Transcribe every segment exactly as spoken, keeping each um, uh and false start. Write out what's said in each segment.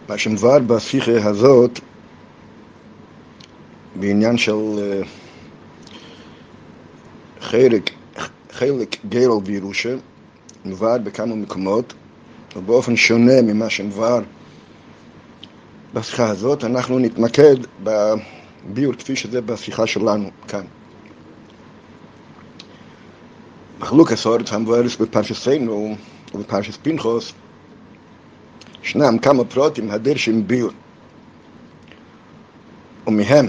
מה שמבואר בשיחה הזאת בעניין של חלק, חלק גרל וירושה מבואר בכמה מקומות ובאופן שונה ממה שמבואר בשיחה הזאת. אנחנו נתמקד בביור כפי שזה בשיחה שלנו כאן. בחלוקת האורץ המבוארת בפרשתנו ובפרשת פנחס ישנם כמה פרוטים הדרשים ביור, ומהם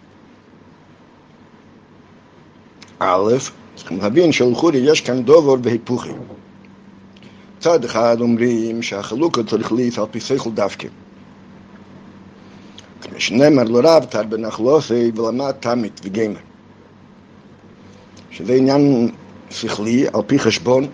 א', צריכים להבין שלחורי יש כאן דובר והיפוכי. צד אחד אומרים שהחלוקה צריך להיות על פי שכל דווקא, כמו שנאמר לא רבת בנחלוסי ולמד תמית וגמר, שזה עניין שכלי על פי חשבון,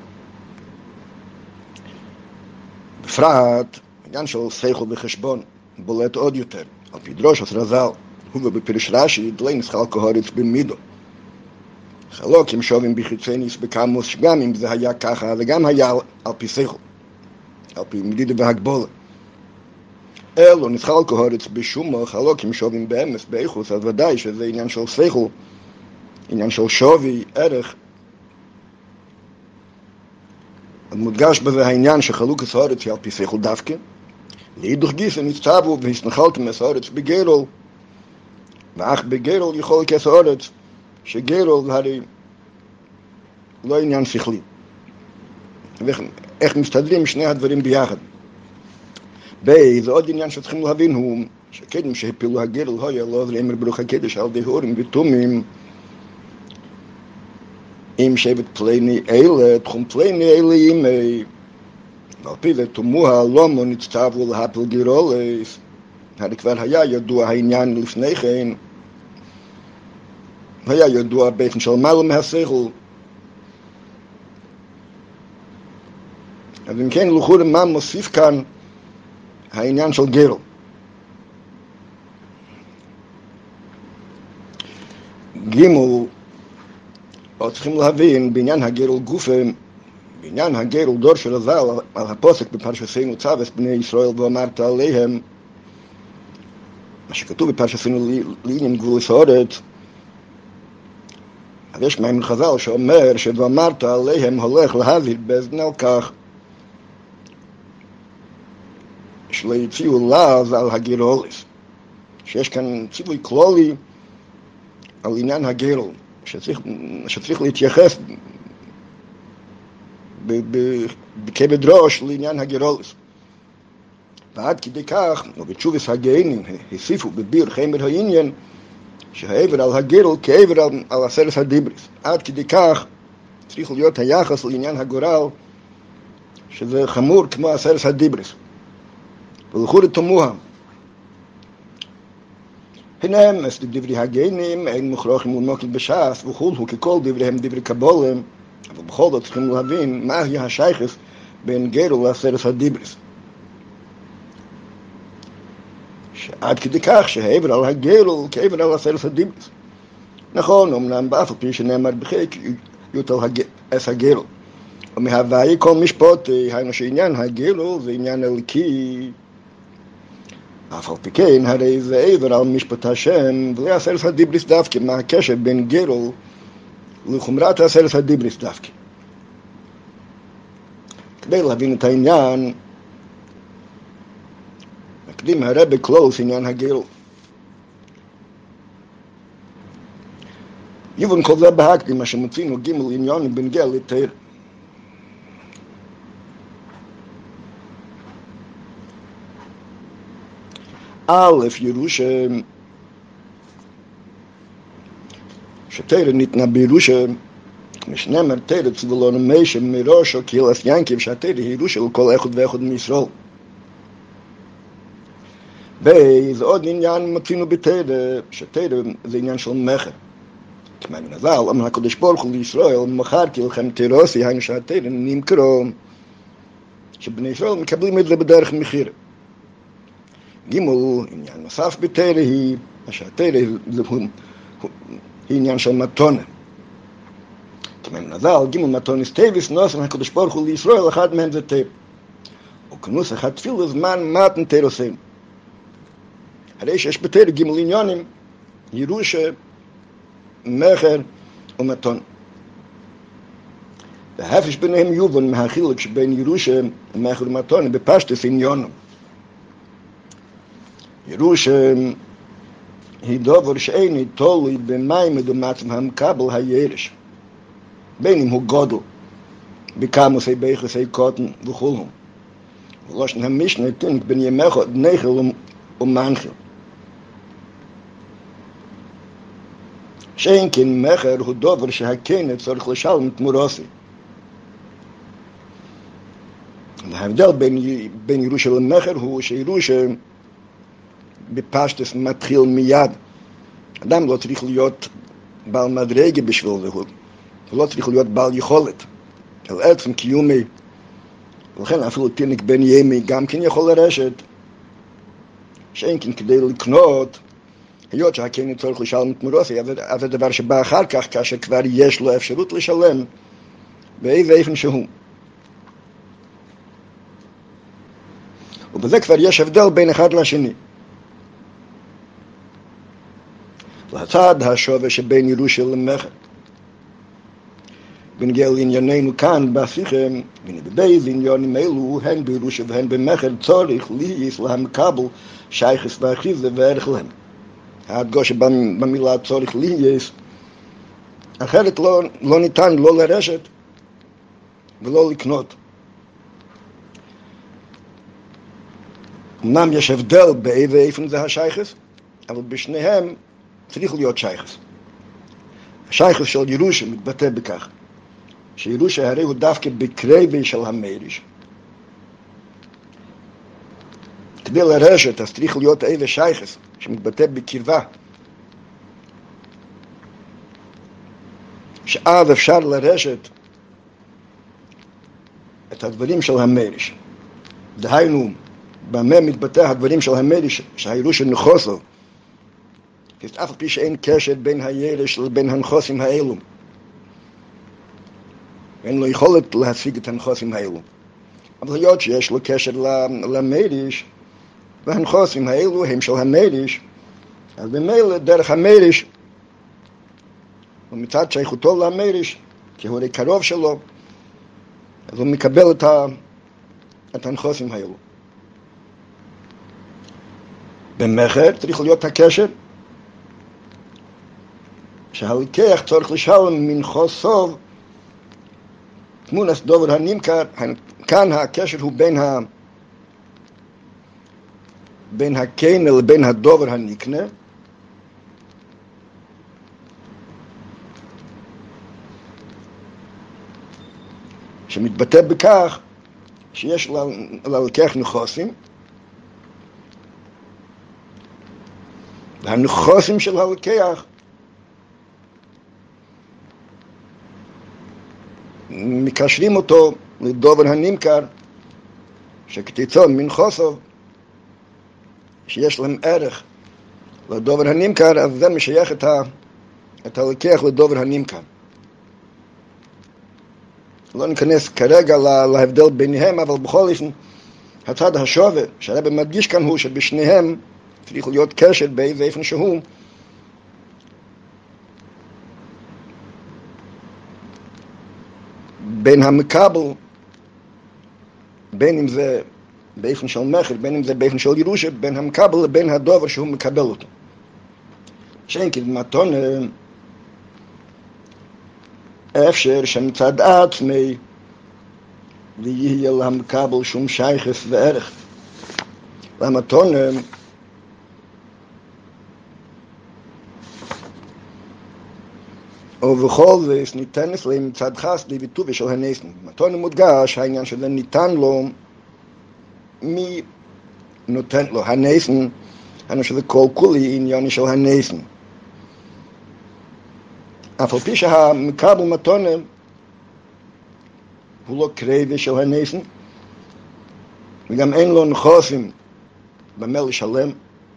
בפרט עניין של שכל וחשבון בולט עוד יותר על פי דרוש רז"ל, הוא ובפירוש רש"י דלי נסחל כהורץ במידו, חלוקים שובים בחיצניס בקמוס, שגם אם זה היה ככה וגם היה על פי שכל, על פי מדידה והגבולה, אלו נסחל כהורץ בשומו חלוקים שובים באמס באיכוס, אז ודאי שזה עניין של שכל, עניין של שווי, ערך. מודגש בזה העניין שחלוקת האורץ היא על פי שכל דווקא. להידוך גיסא נצטוו והסנחלתם את האורץ בגרל, ואך בגרל יכול כס האורץ, שגרל הרי לא עניין שכלי. ואיך איך מסתדרים שני הדברים ביחד? בי, זה עוד עניין שצריכים להבין הוא שקדם שהפילו הגרל היה לא ולאמר ברוך הקדש על די הורים ותומים אם שבט פלני אלה, תחום פלני אלה ימי, ועל פי זה תומוה לומו נצטוו להפל גרולס, הרי כבר היה ידוע העניין לפני כן, היה ידוע בעצם של מעלה מהשכל. אז אם כן, לכאורה מה מוסיף כאן העניין של גרל? גימול, או צריכים להבין בעניין הגרל גופה, בעניין הגרל דור של רז"ל על הפוסק בפרשתנו צוות בני ישראל ואמרת עליהם, מה שכתוב בפרשתנו לעניין גבול האורץ, אז יש מאמר חז"ל שאומר ש"ואמרת עליהם" הולך להזהיר באזן על כך שלא יציעו לעז על הגרולס, שיש כאן ציווי כללי על עניין הגרל, שצריך, שצריך להתייחס בכבד ראש לעניין הגרולס. ועד כדי כך, ובתשובס הגאינים הוסיפו בביר חמר העניין שהעבר על הגרל כעבר על, על עשרת הדיבריס. עד כדי כך צריך להיות היחס לעניין הגורל שזה חמור כמו עשרת הדיבריס. ולכאורה תמוה, הנה אמס דברי הגאינים אין מוכרחים ולמוקל בש"ס וכולו ככל דבריהם דברי קבולים, אבל בכל זאת צריכים להבין מה היא השייכות בין גרל לעשרת הדיבריס. שעד כדי כך שהעבר על הגרל כעבר על עשרת הדיבריס. נכון, אמנם באף על פי שנאמר בחלק יוטל אס הגרל, ומהוויה כל משפט, היינו שעניין הגרל זה עניין אלוקי, אף על פי כן הרי זה עבר על משפט השם ולעשרת הדיבריס דווקא. מה הקשר בין גרל לחומרת עשרת הדיבריס דווקא? כדי להבין את העניין מקדים הרב קלוס עניין הגרל. יבון כל זה בהקדים מה שמצינו גימל עניון בין גרל לתר. א', ירושה, שתרא ניתנה בירושה, כמו שנאמר תרא צבולון ומשה מראשו קהילת ינקב, שהתרא היא ירושה לכל אחד ואחד מישראל. וזה עוד עניין מצינו בתרא, שתרא זה עניין של מכר. כמו נזל, אמר הקדוש ברוך הוא לישראל, מכרתי לכם תירוסי, היינו שהתרא נמכרו, שבני ישראל מקבלים את זה בדרך מחיר. גימול, עניין נוסף בתרא היא, שהתרא זה עניין של מתונה. כמו נזל, גימול מתונס טייביס, נוסף הקדוש ברוך הוא לישראל, אחד מהם זה תרא. וכנוסח התפילה זמן מתן תירוסים. הרי שיש בתורה ג' עניונים, ירושה, מכר ומתון. וההפרש ביניהם יובן מהחילוק שבין ירושה, מכר ומתון בפשטוס עניונם. ירושה היא דבר שאינו תלוי במעמד ומצב המקבל הירש, בין אם הוא גודל, בקמוסי ביחסי קוטן וכולהם. ולושן המשנה תינוק בין ימך נחל ומנחיל. שאין כן מכר הוא דבר שהקנה צריך לשלם תמורוסי. וההבדל בין, בין ירושה למכר הוא שירושה בפשטוס מתחיל מיד. אדם לא צריך להיות בעל מדרגה בשביל זה, הוא לא צריך להיות בעל יכולת. על עצם קיומי, ולכן אפילו תינוק בן ימי גם כן יכול לרשת, שאין כן כדי לקנות, היות שהקנה צריך לשלם תמורוסי, אז זה דבר שבא אחר כך, כאשר כבר יש לו אפשרות לשלם, באיזה איפן שהוא. ובזה כבר יש הבדל בין אחד לשני. לצד השווה שבין ירושה למכר. בנגיע לענייננו כאן בשיחה, ובאיזה עניונים אלו, הן בירושה והן במכר, צורך להיות להמקבל שייכות ואחיזה וערך להם. ההדגשה במילה צורך להיות, אחרת לא, לא ניתן לא לרשת ולא לקנות. אמנם יש הבדל באיזה איפן זה השייכות, אבל בשניהם צריך להיות שייכות. השייכות של ירושה מתבטא בכך, שירושה הרי הוא דווקא בקרבי של המריש. כדי לרשת, אז צריך להיות איזה שייכות, שמתבטא בקרבה. שאז אפשר לרשת את הדברים של המריש. דהיינו, במה מתבטא הדברים של המריש, שהירושה נחוסו, כי אף פי שאין קשר בין הירש לבין הנחוסים האלו. אין לו יכולת להשיג את הנחוסים האלו. אבל היות שיש לו קשר למריש, והנחוסים האלו הם של המריש, אז במילא דרך המריש, ומצד שייכותו למריש, כי הוא הרי קרוב שלו, אז הוא מקבל את, ה, את הנחוסים האלו. במכר צריך להיות הקשר, שהלקח צריך לשלם מנחוסו תמונת דובר הנמכר. כאן הקשר הוא בין ה בין הקנה לבין הדובר הנקנה, שמתבטא בכך שיש ללקח נחוסים, והנחוסים של הלקח מקשרים אותו לדובר הנמכר, שכתיצון מנחוסו, שיש להם ערך לדובר הנמכר, אז זה משייך את, ה, את הלקח לדובר הנמכר. לא ניכנס כרגע לה, להבדל ביניהם, אבל בכל אופן, הצד השווה, שהרב מדגיש כאן הוא שבשניהם צריך להיות קשר באיזה איפן שהוא, בין המקבל, בין אם זה באיפן של מכר, בין אם זה באיפן של ירושה, בין המקבל לבין הדובר שהוא מקבל אותו. שאין כי מתון אפשר שמצד עצמי ויהיה למקבל שום שייכות וערך. למתון ובכל זה ניתן אצלם מצד חסדי וטובי של הנסן. מתון מודגש העניין שזה ניתן לו, מי נותן לו? הנסן, אני שזה כל כולי עניין של הנסן. אף על פי שהמקבל מתון הוא לא קרבי של הנסן, וגם אין לו נחוסים במה לשלם,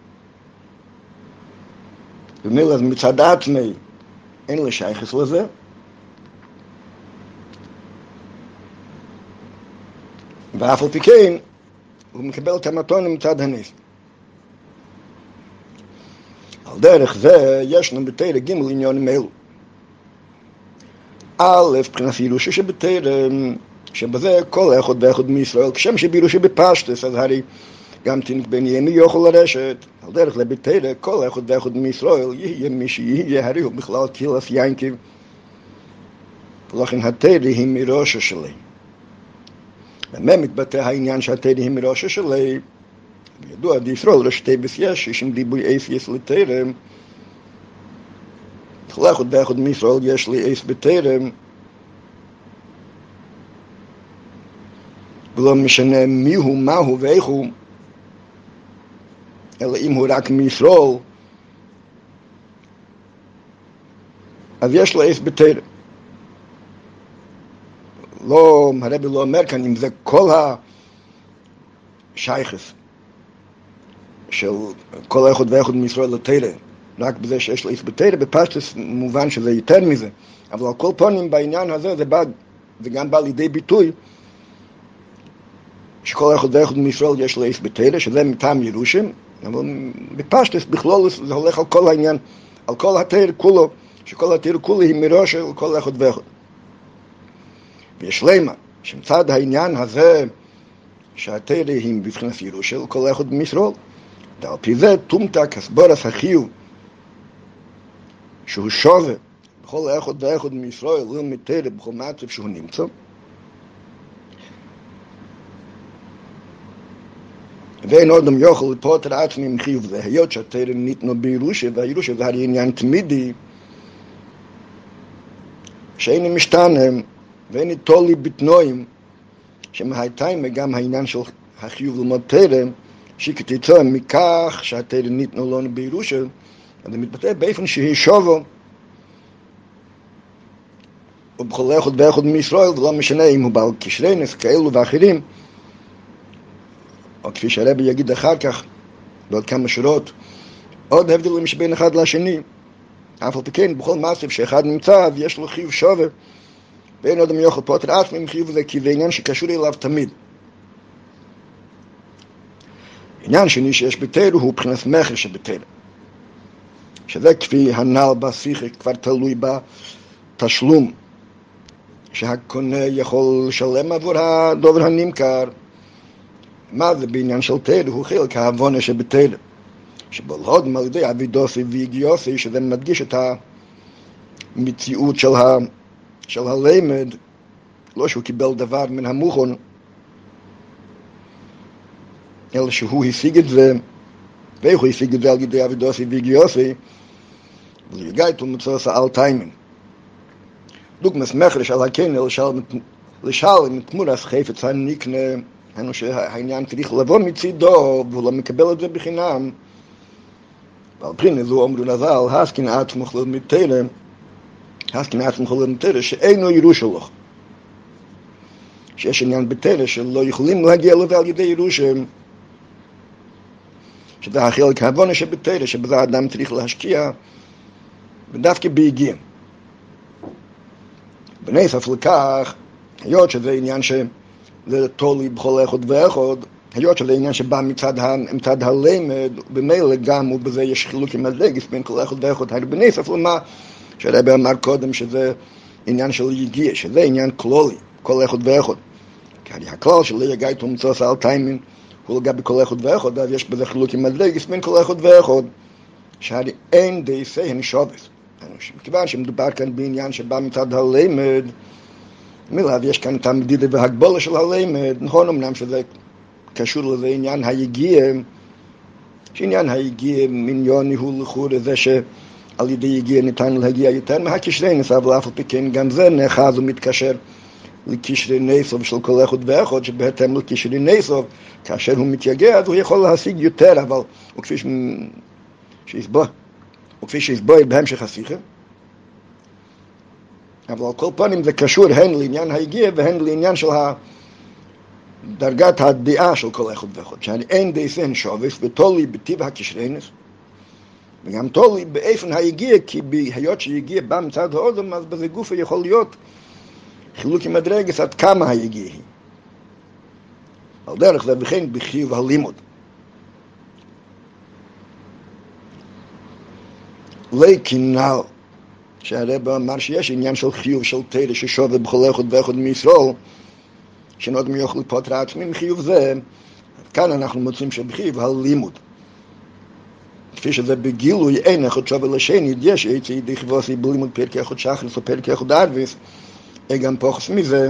ומילא מצד עצמי אין לו שייכות לזה, ואף על פי כן הוא מקבל את המתון מצד הנסן. על דרך זה ישנו בתורה ג' עניונים אלו. א', מבחינת ירושה שבתורה, שבזה כל אחד ואחד מישראל, כשם שבירושה בפשטוס, אז הרי גם תינוק בן ימי יוכל לרשת. על דרך זה בתורה, כל אחד ואחד מישראל יהיה מי שיהיה, הרי הוא בכלל קהילת יעקב. ולכן התורה היא מראשה שלי. במה מתבטא העניין שהתורה היא מראשה שלי? וידוע בישראל ראשי תיבות יש, יש עם ריבוי אייס יש לתורה. כל אחד ואחד מישראל יש לי אייס בתורה. ולא משנה מיהו, מהו ואיך הוא, אלא אם הוא רק מישראל, אז יש לו אייס בתורה. לא, הרבי לא אומר כאן אם זה כל השייכס של כל אחד ואחד מישראל לתורה, רק בזה שיש לו אייס בתורה, בפשטוס מובן שזה יותר מזה. אבל על כל פנים בעניין הזה זה, בא, זה גם בא לידי ביטוי שכל אחד ואחד מישראל יש לו אייס בתורה, שזה מטעם ירושים, אבל בפשטוס בכלול זה הולך על כל העניין, על כל התורה כולו, שכל התורה כולו היא מראש של כל אחד ואחד. ויש למה, שמצד העניין הזה שהתורה היא בבחינת ירוש של כל אחד מישראל, ועל פי זה תומתק הסבורס החיוב שהוא שווה בכל אחד ואחד מישראל ללמוד תורה בכל מצב שהוא נמצא, ואין אדם יוכל לפוטר עצמי עם חיוב זה, היות שהתורה ניתנו בירושה, והירושה זה הרי עניין תמידי שאין משתנה ואין תולי בתנועים, שמהייתיים גם העניין של החיוב ללמוד תורה, שכתוצאה מכך שהתורה ניתנו לנו בירושה, אז זה מתבטא באופן שהיא שווה ובכל אחד ואחד מישראל, ולא משנה אם הוא בעל קשרי נס כאלו ואחרים, או כפי שהרבי יגיד אחר כך, בעוד כמה שורות, עוד הבדלים שבין אחד לשני, אף על פי כן, בכל מצב שאחד נמצא, יש לו חיוב שווה, ואין אדם יוכל פוטר עצמי עם חיוב זה, כי זה עניין שקשור אליו תמיד. עניין שני שיש בתורה הוא מבחינת מכר שבתורה, שזה כפי הנ"ל בשיחה כבר תלוי בתשלום, שהקונה יכול לשלם עבור הדובר הנמכר. מה זה בעניין של תורה? הוא חלק העוונה שבתורה, שבלהודם על ידי אבידוסי והגיוסי, שזה מדגיש את המציאות של, ה, של הלימד, לא שהוא קיבל דבר מן המוכן, אלא שהוא השיג את זה, ואיך הוא השיג את זה על ידי אבידוסי והגיוסי, וליגייתו מצוס על טיימן. דוגמס מחרש על הכן, לשלם את תמורת חפץ הנקנה, היינו שהעניין צריך לבוא מצידו, והוא לא מקבל את זה בחינם. ועל בחינה זו אומרו נזל, הסכין עצמך ללמוד תורה, הסכין עצמך ללמוד תורה, שאינו ירושה לך. שיש עניין בתורה שלא יכולים להגיע לזה על ידי ירושה, שזה החלק העוונה שבתורה, שבזה האדם צריך להשקיע, ודווקא בהגיע. בנוסף לכך, היות שזה עניין ש... זה תולי בכל אחד ואחד, היות שזה עניין שבא מצד, ה, מצד הלימד, במילא גם ובזה יש חילוק עם הדגס בין כל אחד ואחד, הרי בנוסף למה שהרבי אמר קודם שזה עניין של יגיע, שזה עניין כלולי, כל אחד ואחד. כי הרי הכלל של יגייתו מצוס על טיימן הוא לגבי כל אחד ואחד, אז יש בזה חילוק עם הדגס בין כל אחד ואחד, שהרי אין דייסיהן שובס. מכיוון שמדובר כאן בעניין שבא מצד הלימד, מלאב יש כאן את המדידה והגבולה של הלימד, נכון אמנם שזה קשור לזה עניין היגיע, שעניין היגיע עניון הוא לכאורה זה שעל ידי יגיע ניתן להגיע יותר מהקשרי נס, אבל אף על פי כן גם זה נחז ומתקשר לקשרי נסוב של כל אחד ואחד, שבהתאם לקשרי נסוב, כאשר הוא מתייגע אז הוא יכול להשיג יותר, אבל הוא כפי שיסבוא, הוא כפי שיסבוא בהמשך השיחה, אבל על כל פנים זה קשור הן לעניין ההגיע והן לעניין של דרגת הדעה של כל אחד ואחד, שאין דייסן שובס ותולי בטיב הקשרינס, וגם תולי באופן ההגיע, כי בהיות שהגיע בא מצד האודם, אז בזה גופה יכול להיות חילוק עם הדרגס עד כמה ההגיע היא. על דרך זה וכן בחיוב הלימוד. לכנ"ל, שהרב אמר שיש עניין של חיוב של תורה ששווה בכל אחד ואחד מישראל, שנוד מי יוכל פוטר עצמי מחיוב זה. כאן אנחנו מוצאים שבחיוב הלימוד, כפי שזה בגילוי אין אחד שווה לשני, יש איתי דכבוסי בלימוד פרקי אחד שחרס או פרקי אחד ערביס, גם פוחס מזה.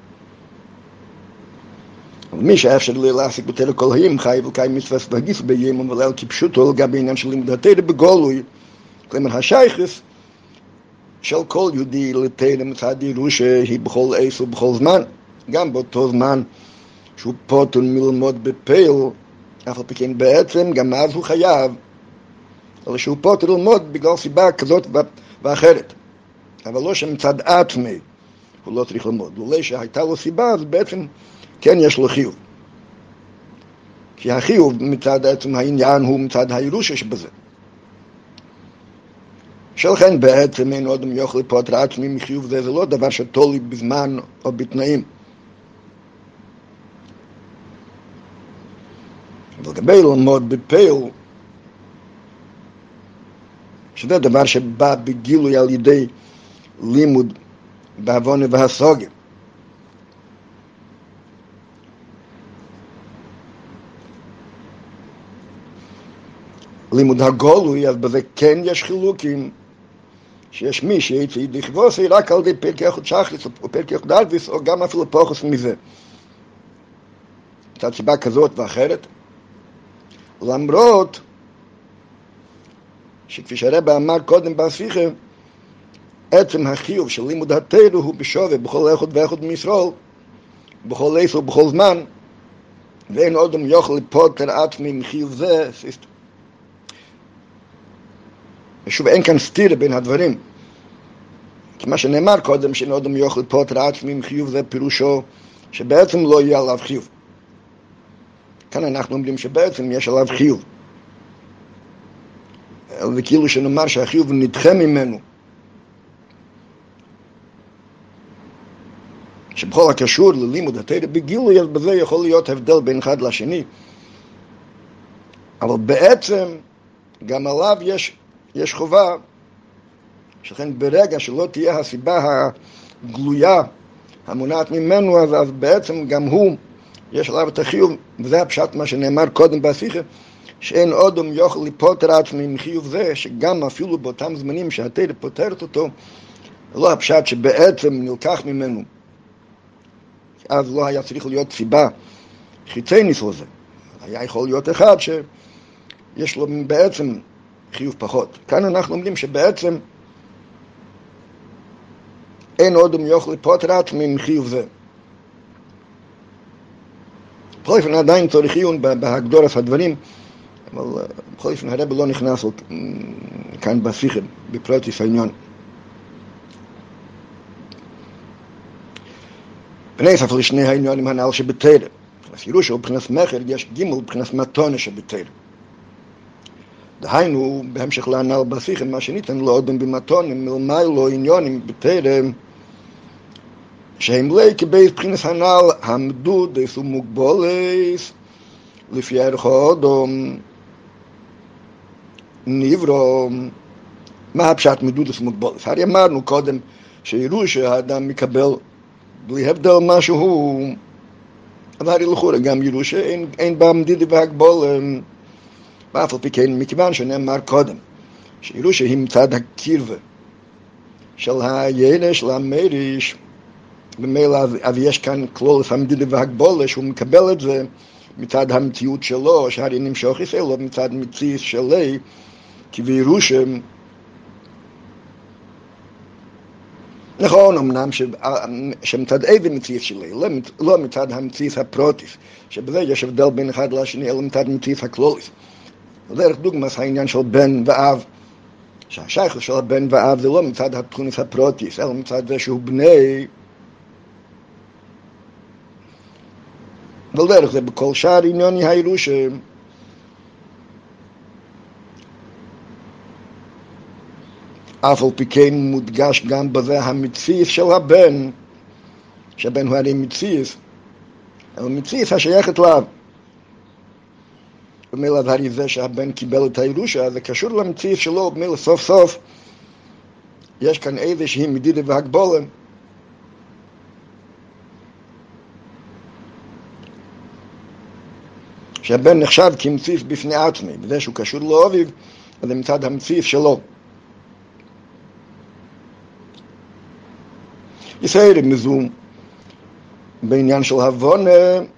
מי שאפשר לי להעסיק בתורה כל היום חייב לקיים מצוות והגיס ביום וליל כפשוטו לגבי עניין של לימוד התורה בגולוי, כלומר השייכות של כל יהודי לתורה מצד ירושה היא בכל עת ובכל זמן, גם באותו זמן שהוא פוטר מלמוד בפייל, אף על פי כן בעצם גם אז הוא חייב, אלא שהוא פוטר ללמוד בגלל סיבה כזאת ואחרת, אבל לא שמצד עצמי הוא לא צריך ללמוד. אולי שהייתה לו סיבה, אז בעצם כן יש לו חיוב. כי החיוב מצד עצם העניין הוא מצד הירושה שבזה. שלכן בעצם אין עוד יוכל לפוטר עצמי מחיוב זה, זה לא דבר שתולי בזמן או בתנאים. ולגבי ללמוד בפייל, שזה דבר שבא בגילוי על ידי לימוד בעוונה והסוגיה. לימוד הגולוי, אז בזה כן יש חילוקים, שיש מי שיצא דכבוסי רק על ידי פרקי אחד שחרס או פרקי אחד ערביס, או גם אפילו פוחס מזה. מצד סיבה כזאת ואחרת, למרות שכפי שהרב אמר קודם בשיחה, עצם החיוב של לימוד התורה הוא בשווה בכל אחד ואחד מישראל, בכל עת ובכל זמן, ואין עוד יוכל לפוטר עצמי מחיוב זה. ושוב, אין כאן סתירה בין הדברים. כי מה שנאמר קודם, שאין עוד יוכל לפוטר עצמי מחיוב זה, פירושו שבעצם לא יהיה עליו חיוב. כאן אנחנו אומרים שבעצם יש עליו חיוב. וכאילו שנאמר שהחיוב נדחה ממנו. שבכל הקשור ללימוד התורה בגילוי, אז בזה יכול להיות הבדל בין אחד לשני. אבל בעצם גם עליו יש, יש חובה, שכן ברגע שלא תהיה הסיבה הגלויה המונעת ממנו, אז, אז בעצם גם הוא, יש עליו את החיוב, וזה הפשט מה שנאמר קודם בשיחה, שאין אדם יוכל לפוטר עצמי מחיוב זה, שגם אפילו באותם זמנים שהתורה פוטרת אותו, לא הפשט שבעצם נלקח ממנו. אז לא היה צריך להיות סיבה חיצונית לזה. היה יכול להיות אחד שיש לו בעצם חיוב פחות. כאן אנחנו אומרים שבעצם אין אדם יוכל לפוטר עצמי מחיוב זה. בכל אופן עדיין צריך עיון בהגדרת הדברים, אבל בכל אופן הרב לא נכנס כאן בשיחה, בפרוטיס העניין. בנוסף לשני העניינים הנ"ל שבתורה, מבחינת ירושה ובבחינת מכר יש ג' מבחינת מתונה שבתורה. דהיינו, בהמשך להנ"ל בשיחה, מה שניתן לו אדם במתונה, מלמיילו עניונים בתורה, שהם לי כבבחינת הנ"ל עמדו דסו מוגבולס, לפי ערך האדם נברו. מה הפשט מדודס מוגבולס? הרי אמרנו קודם שירושה האדם מקבל בלי הבדל משהו, אבל הרי לכאורה גם ירושה אין, אין בה מדידה והגבול, ואף על פי כן מכיוון שנאמר קודם שירושה היא מצד הקרבה של הילד של המריש, במילא אז יש כאן כלולת המדידה והגבול שהוא מקבל את זה מצד המציאות שלו, שהרי נמשוך ישראל, לא מצד מציאות שלי, כי בירושה נכון, אמנם שמצד איזה מציאות שלי, לא מצד המציאות הפרוטיס, שבזה יש הבדל בין אחד לשני, אלא מצד מציאות הכלולית. דרך דוגמה, העניין של בן ואב, שהשייכות של הבן ואב זה לא מצד התכונית הפרוטיס, אלא מצד זה שהוא בני. ודרך זה בכל שאר עניוני הירושה, אף על פי כן מודגש גם בזה המציאות של הבן, שהבן הוא הרי מציאות, אבל מציאות השייכת לה. במילא הרי זה שהבן קיבל את הירושה, זה קשור למציאות שלו, במילא סוף סוף יש כאן איזושהי מדידה והגבולה. שהבן נחשב כמציאות בפני עצמי, בזה שהוא קשור לאביו, אז זה מצד המציאות שלו. ישראל מזום בעניין של הבונה,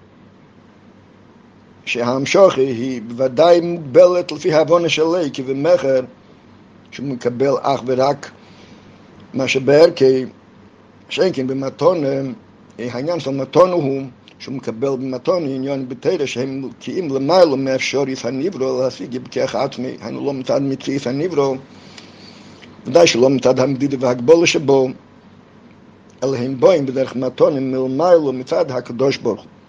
שההמשוכי היא בוודאי מוגבלת לפי ההבונה שלי, כי במחר שהוא מקבל אך ורק מה שבערכי, שאין כן במתון, העניין של מתון הוא שהוא מקבל במתון עניין בתרא שהם מלכיים למעלה מאפשריס הנברו להשיג בכך עצמי, היינו לא מצד מציאות הנברו, ודאי שלא מצד המדידה והגבולה שבו, אלא הם בואים בדרך מתונים מלמעלה מצד הקדוש ברוך הוא.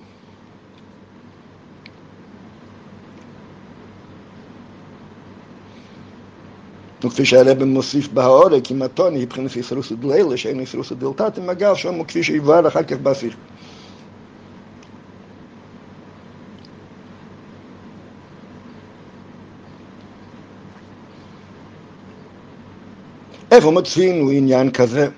וכפי שהרבא מוסיף בהאורא, כי מתון היא מבחינת יסרוסא דלילה, שאין יסרוסא דלתתא מגל שם, וכפי שיבואר אחר כך בשיחה. איפה מוצאים עניין כזה?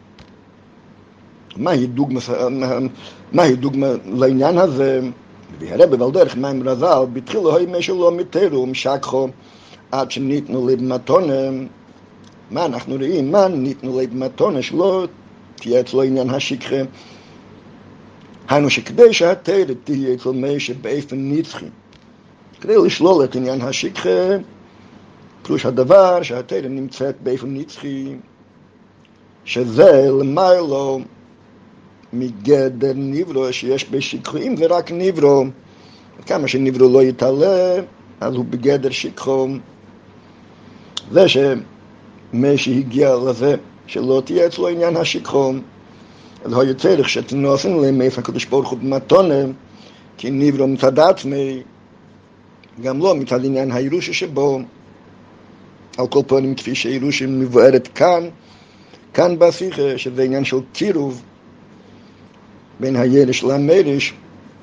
מהי דוגמה, מהי דוגמה לעניין הזה? והרבא ועל דרך מים רז"ל, בתחילה היו משהו לא מתירו, משכחו, עד שניתנו לי במתונה. מה אנחנו רואים? מה ניתנו לי במתונה? שלא תהיה אצלו עניין השכחה. היינו שכדי שהתרא תהיה אצל משה באופן נצחי, כדי לשלול את עניין השכחה, פירוש הדבר שהתרא נמצאת באופן נצחי, שזה למיילו מגדר נברו, שיש בשכחים זה רק נברו, כמה שנברו לא יתעלה, אז הוא בגדר שכחו. זה שמשה הגיע לזה שלא תהיה אצלו עניין השכחו, אז הוא יצטרך שתנוסן להם מאיפה הקדוש ברוך הוא במתונה, כי נברו מצד עצמי, גם לא מצד עניין הירושה שבו. על כל פנים כפי שהירושה מבוארת כאן, כאן בשיחה, שזה עניין של קירוב בין הירש למרש,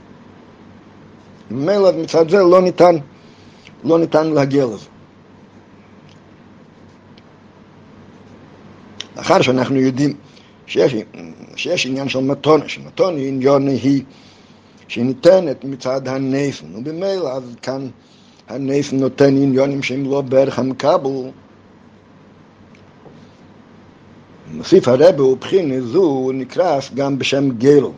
ומילא מצד זה לא ניתן, לא ניתן להגיע לזה. אחר שאנחנו יודעים שיש, שיש עניין של מתונה, שמתונה עניין היא שניתנת מצד הנסן, ובמילא אז כאן הנסן נותן עניינים שהם לא בערך המקבל. מוסיף הרבא ובחינה זו נקרס גם בשם גרו.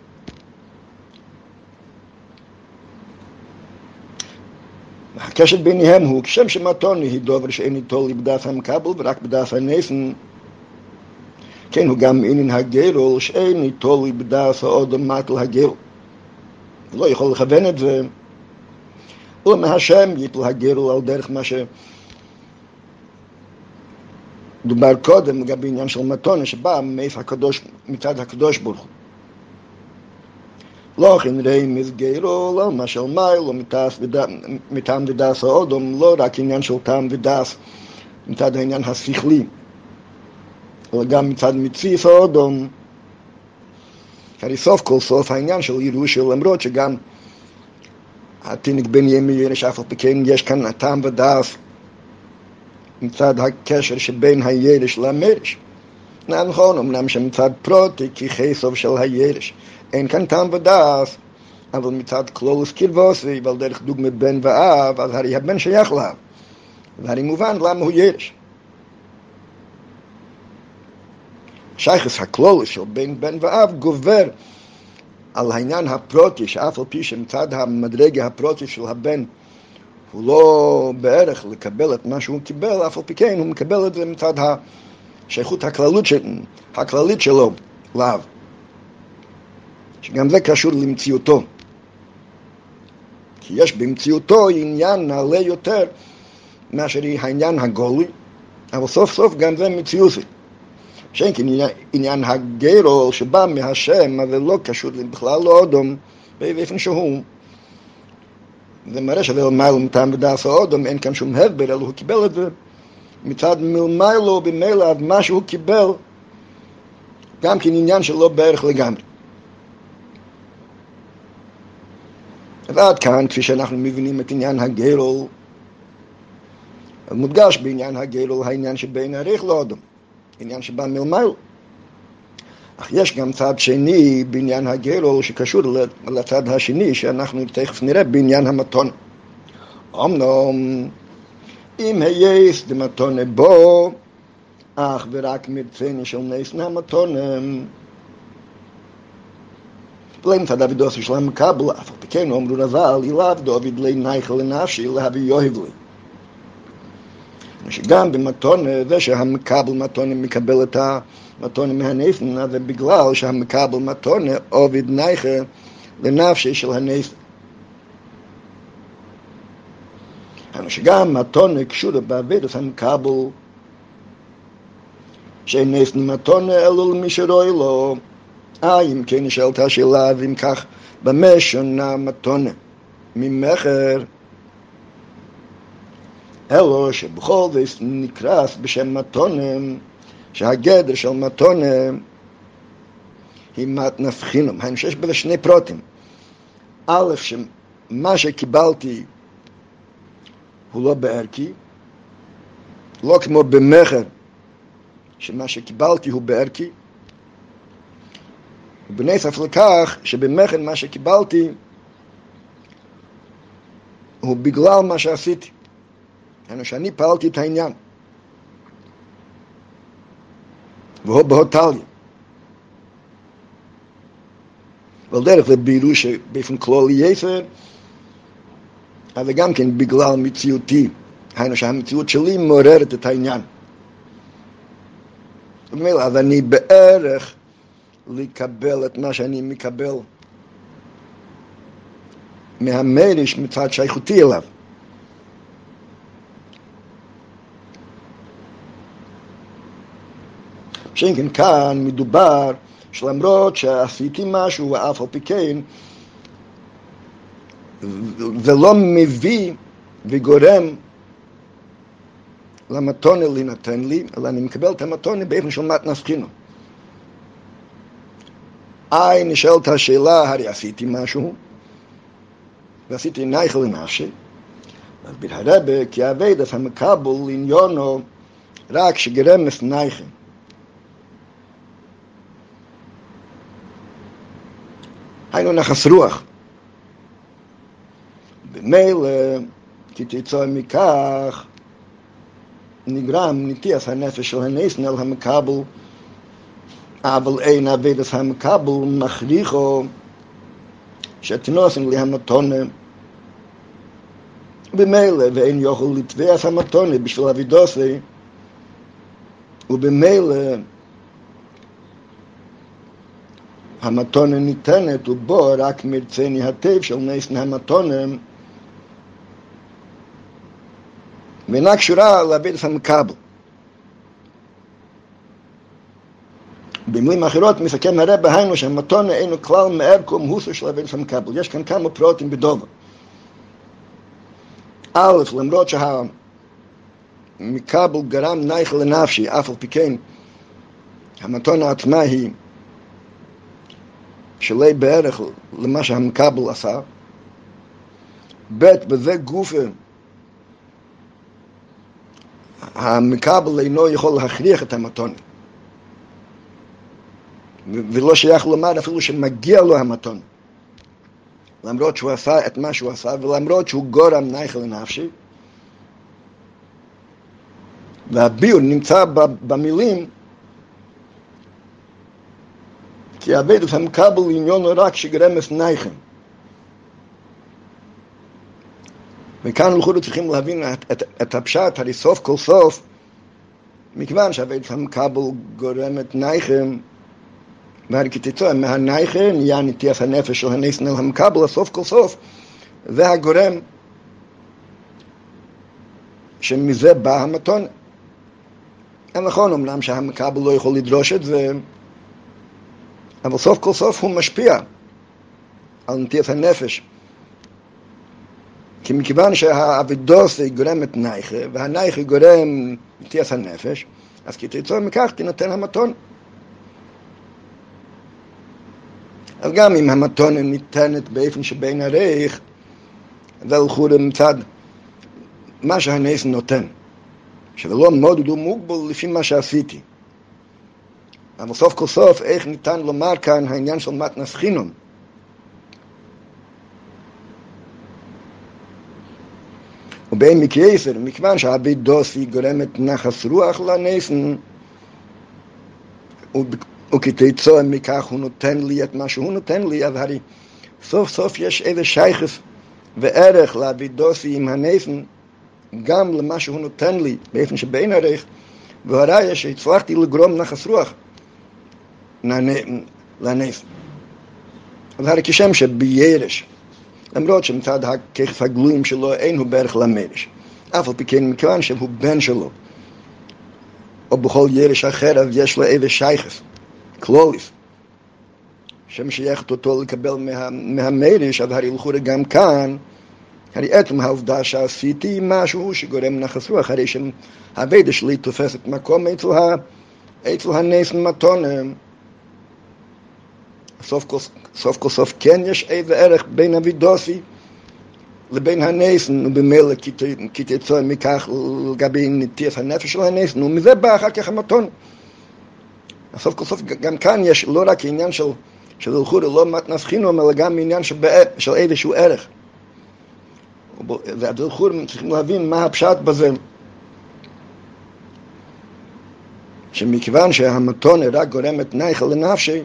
הקשר ביניהם הוא כשם שמתונה היא דובר שאין איתו בדעת המקבל ורק בדעת הנסן, כן הוא גם עניין הגרו שאין איתו בדעת האדם מטל הגרו. הוא לא יכול לכוון את זה, אלא מהשם יתל הגרו על דרך מה שדובר קודם לגבי עניין של מתונה שבא הקדוש, מצד הקדוש ברוך הוא. לא כנראה מסגרו, לא מה של מייל, לא מטעם ודס האדם, לא רק עניין של טעם ודס מצד העניין השכלי, אלא גם מצד מציאות האדם. הרי סוף כל סוף העניין של ירושה, למרות שגם התינוק בן ימי ירש אף על פי כן יש כאן הטעם ודס מצד הקשר שבין הירש למרש. נכון, אמנם שמצד פרוטי כי חסוב של הירש אין כאן טעם ודס, אבל מצד כלולוס קרבוסי ועל דרך דוגמת בן ואב, אז הרי הבן שייך לאב, והרי מובן למה הוא ירש. שייכס הכלולוס של בן בן ואב גובר על העניין הפרוטי, שאף על פי שמצד המדרגה הפרוטי של הבן הוא לא בערך לקבל את מה שהוא קיבל, אף על פי כן הוא מקבל את זה מצד השייכות הכללית, של, הכללית שלו לאב, שגם זה קשור למציאותו, כי יש במציאותו עניין נעלה יותר מאשר העניין הגולי, אבל סוף סוף גם זה מציאותי. שאין כי עניין הגרו שבא מהשם, אבל לא קשור בכלל לא אדם, באופן שהוא. זה מראה שזה למעלה מטעם ודס האדם, אין כאן שום הסבר, אלא הוא קיבל את זה מצד מלמיילו במילא עד מה שהוא קיבל, גם כן עניין שלא בערך לגמרי. אז עד כאן, כפי שאנחנו מבינים את עניין הגילול, מודגש בעניין הגילול העניין שבין עריך לאדם, עניין שבא מלמעלה. אך יש גם צד שני בעניין הגילול שקשור לצד השני שאנחנו תכף נראה בעניין המתון. אמנם אם הייס דמתון בו אך ורק מרצני של נסן המתון ולאים צד אבידוסי של המקבל אף על פי כן אמרו רז"ל אילאו דוד לי נייכל לנפשי להביא יאהב לי, שגם במתון זה שהמקבל מתון מקבל את המתון מהנסן, אז זה בגלל שהמקבל מתון עובד נייכל לנפשי של הנסן. שגם מתון קשור בעבודת המקבל שאין נסן מתון אלא למי שרואה לו. אה, אם כן נשאלת השאלה, ואם כך במה שונה מתון ממכר? אלו שבכל זאת נקרס בשם מתון, שהגדר של מתון היא מתנת חינם. היינו שיש בזה שני פרוטים. א', שמה שקיבלתי הוא לא בערכי, לא כמו במכר שמה שקיבלתי הוא בערכי, ובנוסף לכך שבמכר מה שקיבלתי הוא בגלל מה שעשיתי, yani שאני פעלתי את העניין והוא בהותל לי. ועל דרך זה בירו שבאופן כללי יסר, אבל גם כן בגלל מציאותי, היינו שהמציאות שלי מעוררת את העניין. ובמילא, אז אני בערך לקבל את מה שאני מקבל מהמרש מצד שייכותי אליו. שכן כאן מדובר שלמרות שעשיתי משהו ואף על פי כן זה לא מביא וגורם למתונה להינתן לי, אלא אני מקבל את המתונה באופן של מתנת חינם. איי, נשאלת השאלה, הרי עשיתי משהו ועשיתי נייכל לנפשי, אז בהרבה כי עבודת המקבל לעניינו רק שגרמת נייכל. היינו נחס רוח. במילא, כתוצאה מכך, נגרם נטיית הנפש של הנסן על המקבל, אבל אין עבודת המקבל מכריחו שתנוסן לי המתונה. במילא, ואין יוכל לתבוע את המתונה בשביל עבודתו, ובמילא, המתונה ניתנת ובו רק מרצני הטב של נסן המתונה, ואינה קשורה לעבודת המקבל. במילים אחרות מסכם הרב היינו שהמתונה אינו כלל מערכו ומהוסו של עבודת המקבל. יש כאן כמה פרוטים בדובר. א', למרות שהמקבל גרם נייכל לנפשי, אף על פי כן המתונה עצמה היא שלי בערך למה שהמקבל עשה. ב', בזה גופה המקבל אינו יכול להכריח את המתונה, ולא שייך לומר אפילו שמגיע לו המתונה, למרות שהוא עשה את מה שהוא עשה ולמרות שהוא גורם נייכל לנפשי. והביור נמצא במילים כי עבודת המקבל עניינו רק שגרמת נייכל. וכאן אנחנו צריכים להבין את, את, את הפשט, הרי סוף כל סוף, מכיוון שעבודת המקבל גורמת נייכל, והרי כתוצאה מהנייכל נהיה נטיית הנפש של הנסן על המקבל, הסוף כל סוף, זה הגורם שמזה בא המתונה. נכון, אמנם שהמקבל לא יכול לדרוש את זה, אבל סוף כל סוף הוא משפיע על נטיית הנפש. כי מכיוון שהעבודתו גורמת נייכה, והנייכה גורם נטיית הנפש, אז כתוצאה מכך תינתן המתונה. אז גם אם המתונה ניתנת באופן שבין עריך, זה לכאורה מצד מה שהנס נותן, שזה לא מודד ומוגבל לפי מה שעשיתי. אבל סוף כל סוף, איך ניתן לומר כאן העניין של מתנס חינום? ובין מקייסר, מכיוון שהעביד דוסי גורמת נחס רוח לנסן, וכתוצאה מכך הוא נותן לי את מה שהוא נותן לי, אז הרי סוף סוף יש איזה שייכס וערך לעביד דוסי עם הנסן, גם למה שהוא נותן לי, באופן שבין ערך, והראיה שהצלחתי לגרום נחס רוח לנסן. אז הרי כשם שביירש, למרות שמצד הכיכס הגלויים שלו אין הוא בערך למרש, אף על פי כן מכיוון שהוא בן שלו, או בכל ירש אחר אז יש לו איזה שייכס, קלוליס, שמשייכת אותו לקבל מה, מהמרש, אז הרי לכאורה גם כאן, הרי עצם העובדה שעשיתי משהו שגורם נחס רוח, הרי שהעבודה שלי תופסת מקום אצל, ה, אצל הנס מתון, סוף כל סוף, כל סוף כן יש איזה ערך בין אבידוסי לבין הנסן, ובמילא כתוצאה מכך לגבי נטיית הנפש של הנסן, ומזה בא אחר כך המתון. סוף כל סוף גם כאן יש לא רק עניין של, של לכאורה לא מתנס חינום, אלא גם עניין של, של איזשהו ערך. והלכאורה צריכים להבין מה הפשט בזה, שמכיוון שהמתון רק גורמת נייכל לנפשי,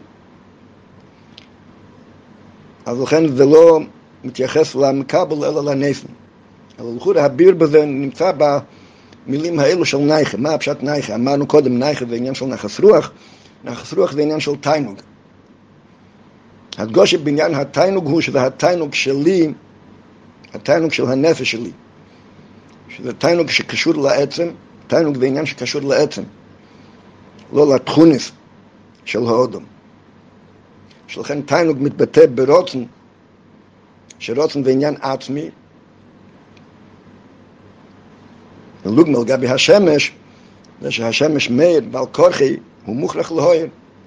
אז לכן זה לא מתייחס למקבל אלא לנסן. אבל לכאורה הביר בזה נמצא במילים האלו של נייכה. מה הפשט נייכה? אמרנו קודם, נייכה זה עניין של נחס רוח, נחס רוח זה עניין של תיינוג. הדגושה בעניין התיינוג הוא שזה התיינוג שלי, התיינוג של הנפש שלי, שזה תיינוג שקשור לעצם, תיינוג זה עניין שקשור לעצם, לא לתכונס של האדם. שלכן תיינוג מתבטא ברוצן, שרוצן זה עניין עצמי, ולוגמל גבי השמש, זה שהשמש מאיר בעל כורחי, הוא מוכרח להויר.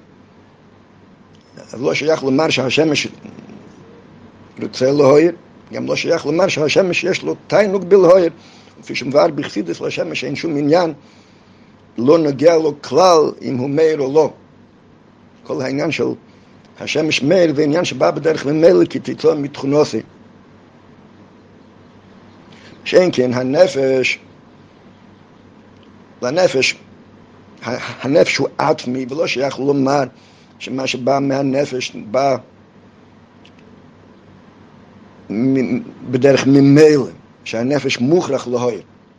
אז לא שייך לומר שהשמש רוצה להויר, גם לא שייך לומר שהשמש יש לו תיינוג בלהויר, לפי שמבאר בחסידות לשמש אין שום עניין, לא נוגע לו כלל אם הוא מאיר או לא. כל העניין של השמש מאיר זה עניין שבא בדרך ממילא כתוצאה מתכונוסי. שאין כן הנפש, לנפש, הנפש הוא עצמי, ולא שייך לומר שמה שבא מהנפש בא בדרך ממילא, שהנפש מוכרח להויר.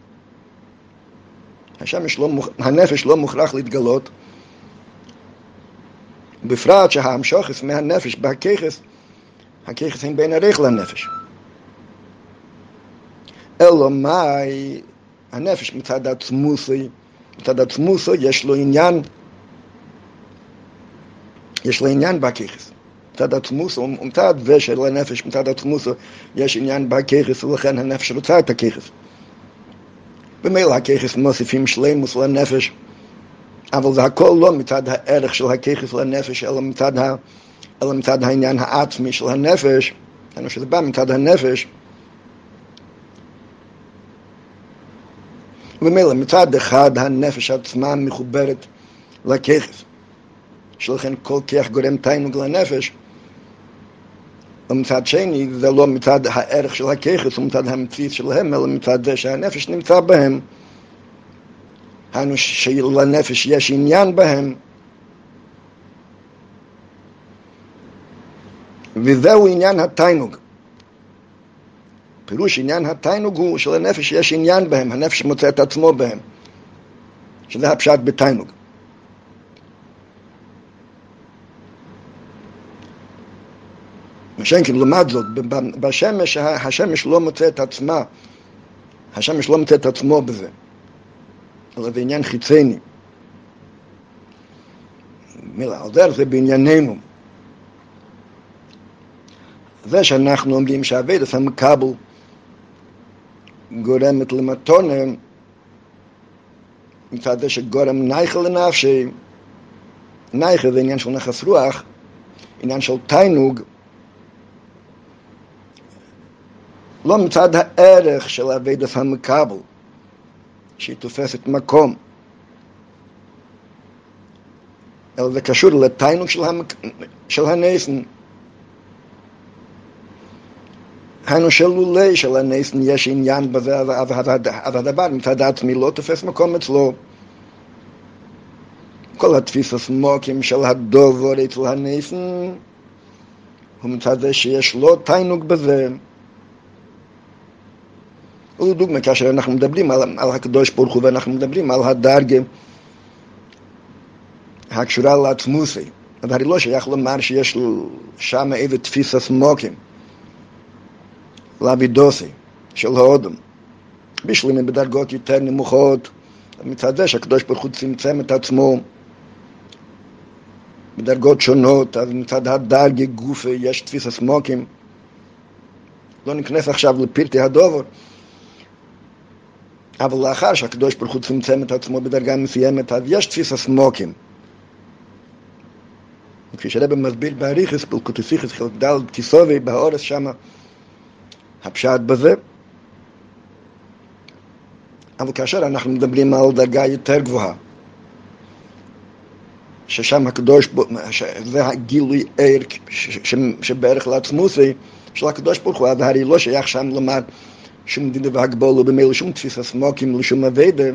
השמש לא, הנפש לא מוכרח להתגלות, בפרט שההמשוכס מהנפש בהכיכס, הכיכס הם בין ערך לנפש. אלא מאי, הנפש מצד עצמוסי, מצד עצמוסי יש לו עניין, יש לו עניין בהכיכס. מצד עצמוסי, ומצד זה של הנפש, מצד עצמוסי יש עניין בהכיכס, ולכן הנפש רוצה את הכיכס. במילא הכיכס מוסיפים שלמוס לנפש, אבל זה הכל לא מצד הערך של הכיכס לנפש, אלא מצד, ה, אלא מצד העניין העצמי של הנפש, אני חושב שזה בא מצד הנפש. ובמילא מצד אחד הנפש עצמה מחוברת לכיכס, שלכן כל כיח גורם תיינוג לנפש, ומצד שני זה לא מצד הערך של הכיכס ומצד המציאות שלהם, אלא מצד זה שהנפש נמצא בהם, היינו שלנפש יש עניין בהם, וזהו עניין התיינוג. פירוש עניין התיינוג הוא שלנפש יש עניין בהם, הנפש מוצא את עצמו בהם, שזה הפשט בתיינוג. ושאין כן לעומת זאת, בשמש, השמש לא מוצא את עצמה, השמש לא מוצא את עצמו בזה, אלא זה עניין חיצוני. מילה, על דרך זה בענייננו. זה שאנחנו אומרים שהעבודת המקבל גורמת למתון, מצד זה שגורם נייכל לנפשי, נייכל זה עניין של נחס רוח, עניין של תיינוג, לא מצד הערך של עבודת המקבל, שהיא תופסת מקום, אלא זה קשור לתיינוג של, המק... של הנסן. היינו שלולי של הנסן יש עניין בזה, אז הדבר מצד עצמי לא תופס מקום אצלו. כל התפיס הסמוקים של הדובר אצל הנסן, הוא מצד זה שיש לו תיינוג בזה. ולדוגמה, כאשר אנחנו מדברים על, על הקדוש ברוך הוא, ואנחנו מדברים על הדרגה הקשורה לעצמוסי, אז הרי לא שייך לומר שיש שם איזה תפיס הסמוקים, לאבידוסי של האודם, בשלמים בדרגות יותר נמוכות, מצד זה שהקדוש ברוך הוא צמצם את עצמו בדרגות שונות, אז מצד הדרגה גופה יש תפיס הסמוקים. לא נכנס עכשיו לפרטי הדובר, אבל לאחר שהקדוש ברוך הוא צמצם את עצמו בדרגה מסוימת, אז יש תפיס הסמוקים. כפי שהרבא מסביר באריכוס, בלקוטי חלק ד' כיסובי, באורס שמה, הפשט בזה. אבל כאשר אנחנו מדברים על דרגה יותר גבוהה, ששם הקדוש ברוך הוא, זה הגילוי ער שבערך לעצמוסי של הקדוש ברוך הוא, אז הרי לא שייך שם לומר שום דידה והגבול ובמילא שום תפיס הסמוקים לשום עבודה,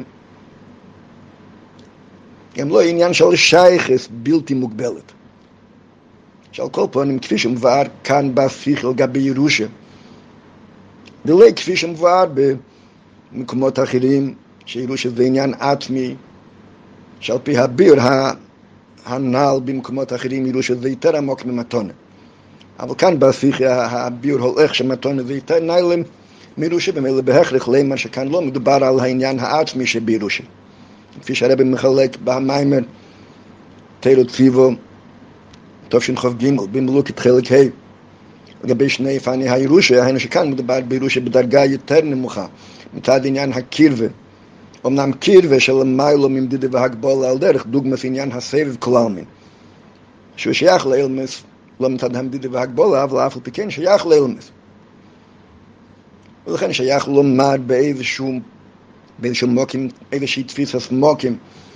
גם לא עניין של שייכות בלתי מוגבלת. שעל כל פנים, כפי שמבואר כאן בשיח על גבי ירושה, ולא כפי שמבואר במקומות אחרים, שירושה זה עניין עצמי, שעל פי הביר הנ"ל במקומות אחרים ירושה זה יותר עמוק ממתונה. אבל כאן בשיח הביר הולך שמתונה זה יותר נעלם מירושה, במילא בהכרח למה שכאן לא מדובר על העניין העצמי שבירושה. כפי שהרבא מחלק במיימר תירו ציבו תשכ"ג במלוקת חלק ה' לגבי שני פני הירושה, היינו שכאן מדובר בירושה בדרגה יותר נמוכה מצד עניין הקרבה. אמנם קרבה של מיילו ממדידה והגבולה על דרך דוגמת עניין הסבב כללמין, שהוא שייך לאלמס, לא מצד המדידה והגבולה, אבל אף על פי כן שייך לאלמס. ולכן שייך לומר באיזשהו, באיזשהו מוקים, איזושהי תפיסה סמוקים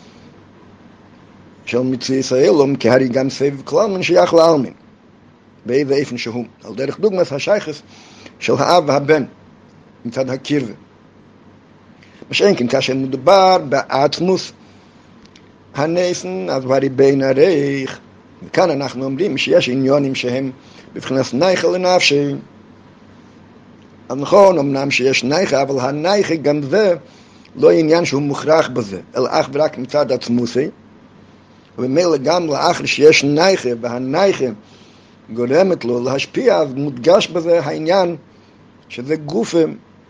של מצוי ישראלום, כי הרי גם סבב כללמין שייך לאלמין, באיזה איפן שהוא, על דרך דוגמת השייכס של האב והבן, מצד הקרבה. משאין כן, כאשר מדובר בעצמוס הנסן, אז הרי בין הרייך, וכאן אנחנו אומרים שיש עניונים שהם בבחינת נייכה לנפשי. אז נכון, אמנם שיש נייכה, אבל הנייכה גם זה לא עניין שהוא מוכרח בזה, אלא אך ורק מצד עצמוסי, ובמילא גם לאחר שיש נייכה, והנייכה גורמת לו להשפיע, אז מודגש בזה העניין שזה גופה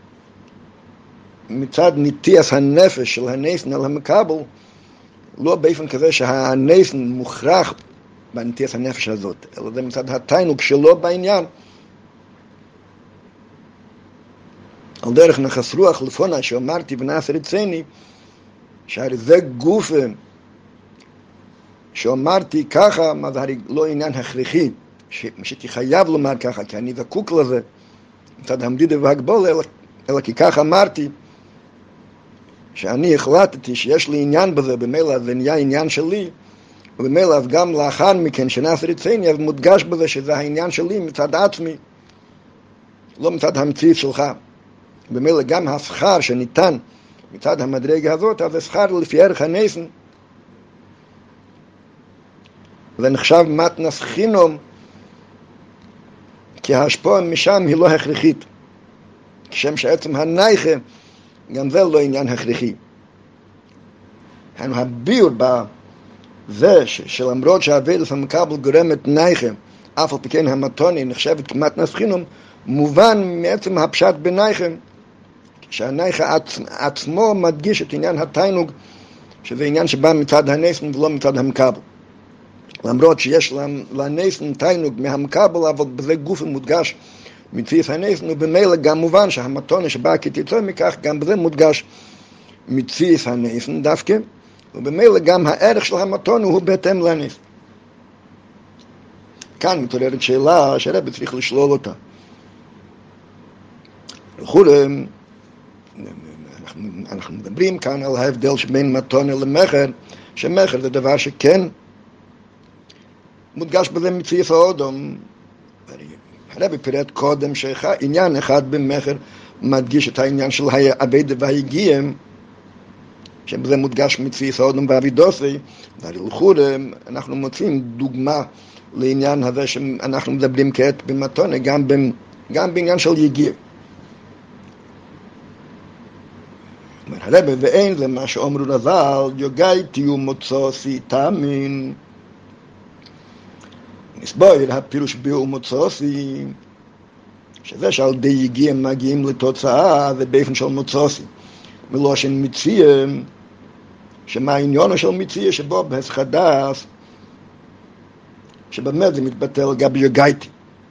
מצד נטיית הנפש של הנסן על המקבל, לא באופן כזה שהנסן מוכרח בנטיית הנפש הזאת, אלא זה מצד התיינוג שלו בעניין. על דרך נחס רוח לפונה שאמרתי ונעשה רציני, שהרי זה גופה שאמרתי ככה, מה זה הרי לא עניין הכרחי, שהייתי חייב לומר ככה, כי אני זקוק לזה, מצד המדידה והגבולה, אלא, אלא כי ככה אמרתי, שאני החלטתי שיש לי עניין בזה, במילא זה נהיה עניין שלי, ובמילא אז גם לאחר מכן שנעשה רציני, אז מודגש בזה שזה העניין שלי מצד עצמי, לא מצד המציאות שלך. במילא גם השכר שניתן מצד המדרגה הזאת, אז זה שכר לפי ערך הנסן. זה נחשב מתנס חינום, כי ההשפעה משם היא לא הכרחית. כשם שעצם הנייכה, גם זה לא עניין הכרחי. הביור בזה שלמרות שהעבודת המקבל גורמת נייכה, אף על פי כן המתונה נחשבת כמתנס חינום, מובן מעצם הפשט בנייכה, שהנייכה עצ... עצמו מדגיש את עניין התיינוג, שזה עניין שבא מצד הנסן ולא מצד המקבל. למרות שיש לנסן תיינוג מהמקבל, אבל בזה גוף מודגש מציאות הנסן, ובמילא גם מובן שהמתונה שבאה כתוצאה מכך, גם בזה מודגש מציאות הנסן דווקא, ובמילא גם הערך של המתונה הוא בהתאם לנסן. כאן מתעוררת שאלה שהרב צריך לשלול אותה. לכולם, אנחנו, אנחנו מדברים כאן על ההבדל שבין מתונה למכר, שמכר זה דבר שכן מודגש בזה מציאות האודום. הרבי פירט קודם שעניין אחד במכר מדגיש את העניין של העבד וההגיעים, שבזה מודגש מציאות האודום והאבידוסי, ולכולם אנחנו מוצאים דוגמה לעניין הזה שאנחנו מדברים כעת במתונה, גם, גם בעניין של יגיע. אומר הרבי, ואין זה מה שאומרו לז"ל, יוגייתי ומוצוסי תאמין. נסביר הפירוש באומוצוסי, שזה שעל די יגיע מגיעים לתוצאה, זה באופן של מוצוסי. מלושן מציע, שמה העניון של מציע שבו בהסח הדעת, שבאמת זה מתבטל גם ביוגייתי.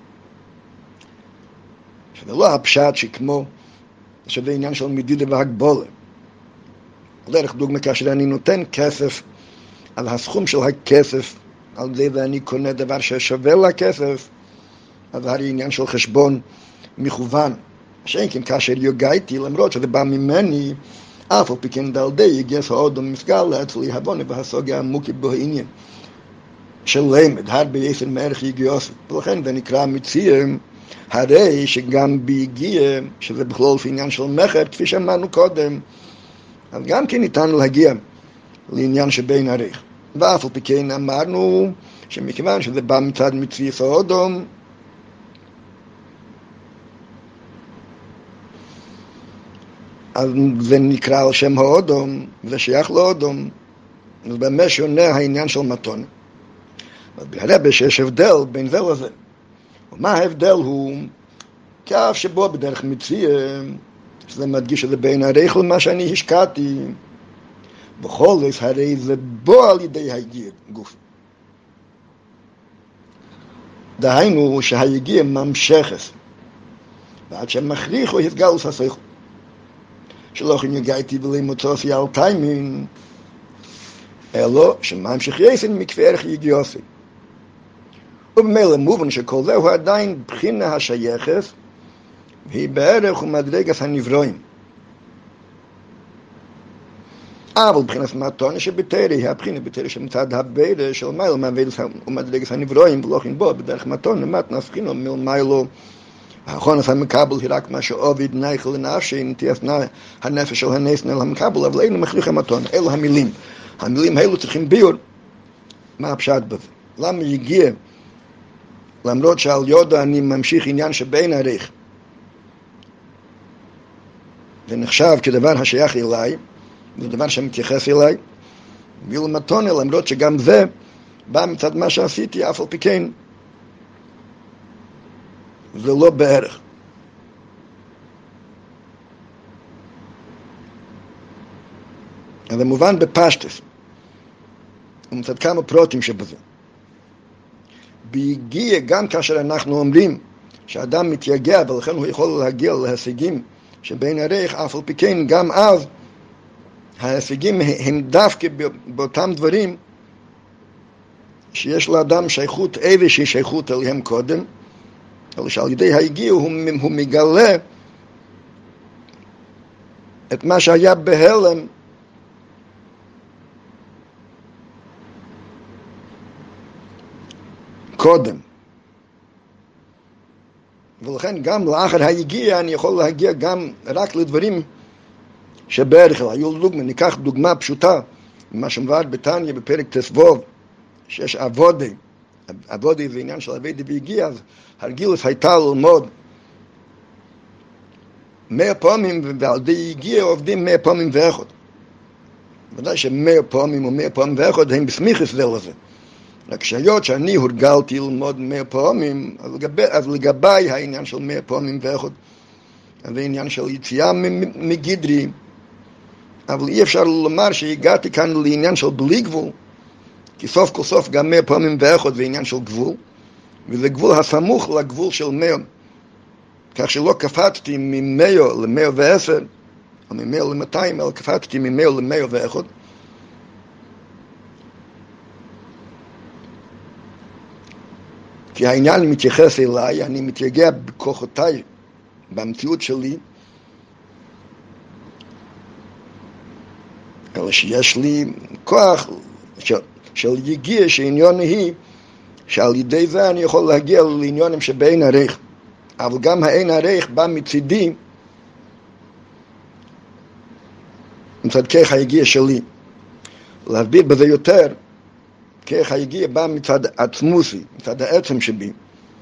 שזה לא הפשט שכמו, שזה עניין של מדידה והגבולה. דרך דוגמה כאשר אני נותן כסף, על הסכום של הכסף, על זה ואני קונה דבר ששווה לכסף, אז הרי עניין של חשבון מכוון. שאין כן כאשר יוגייתי, למרות שזה בא ממני, אף על פי כן דלדי יגייס האודום מסגל להצלי הבונה והסוגיה עמוקי בו העניין. של למד, הרבה יסן מערך יגיוסי. ולכן זה נקרא מציע, הרי שגם ביגיע, שזה בכלול עניין של מכר, כפי שאמרנו קודם, אז גם כן ניתן להגיע לעניין שבין ערך. ואף על פי כן אמרנו שמכיוון שזה בא מצד מציאות האודום, אז זה נקרא על שם האודום, זה שייך לאודום, אז באמת שונה העניין של מתונה. אז בהרבה שיש הבדל בין זה לזה. ומה ההבדל הוא? כאף שבו בדרך מציע, שזה מדגיש שזה בין ערך למה שאני השקעתי, בכל זאת הרי זה בו על ידי היגיע גוף. דהיינו שהיגיע ממשכת, ועד שמכריחו הסגלוס השכל. שלא כן יגעתי ולמוצוסי על טיימין, אלא שממשיך יסן מכפי ערך יגיוסי. ובמילא מובן שכל זה הוא עדיין בחינה השייכת, והיא בערך ומדרגת הנברואים. אבל בחינת מתונה שבתרא היא הבחינה בתרא שמצד הבירה של מיילו מהווילס ומדרגת הנברואים ולא כן בו בדרך מתונה מתנס בחינו ממיילו האחרונס המקבל היא רק מה שעובד נייכל לנפשי נטייס הנפש של הנסן אל המקבל, אבל אין מכריח המתונה, אלו המילים. המילים האלו צריכים ביור. מה הפשט בזה? למה יגיע? למרות שעל יודה אני ממשיך עניין שבין ערך זה נחשב כדבר השייך אליי, זה דבר שמתייחס אליי, ואילו מתונה, למרות שגם זה בא מצד מה שעשיתי, אף על פי כן זה לא בערך. אז זה מובן בפשטס, ומצד כמה פרוטים שבזה. בהגיע גם כאשר אנחנו אומרים שאדם מתייגע ולכן הוא יכול להגיע להשיגים שבין ערך, אף על פי כן גם אז ההשיגים הם דווקא באותם דברים שיש לאדם שייכות איזושהי שייכות אליהם קודם, אלא שעל ידי ההגיע הוא, הוא מגלה את מה שהיה בהלם קודם. ולכן גם לאחר ההגיע אני יכול להגיע גם רק לדברים שבערך כלל. היו דוגמה, ניקח דוגמה פשוטה ממה שמבאר בתניא בפרק תסבוב, שיש עבודי. עבודי זה עניין של עבדי והגיע, אז הרגילוס הייתה ללמוד מאה פעמים, ועל די הגיע עובדים מאה פעמים ואחד. ודאי שמאה פעמים ומאה פעמים ואחד הם בסמיכס זה לזה. רק שהיות שאני הורגלתי ללמוד מאה פעמים, אז לגבי, אז לגבי העניין של מאה פעמים ואחד, זה עניין של יציאה מגדרי, אבל אי אפשר לומר שהגעתי כאן לעניין של בלי גבול, כי סוף כל סוף גם מאה פעמים ואחד זה עניין של גבול, וזה גבול הסמוך לגבול של מאה, כך שלא קפצתי ממאה למאה ועשר, או ממאה למאתיים, אלא קפצתי ממאה למאה ואחד, כי העניין מתייחס אליי, אני מתייגע בכוחותיי, במציאות שלי, אלא שיש לי כוח של, של יגיע שעניון היא שעל ידי זה אני יכול להגיע לעניונים שבאין ערך, אבל גם האין ערך בא מצידי מצד כך היגיע שלי. להסביר בזה יותר, כך היגיע בא מצד עצמוסי, מצד העצם שבי.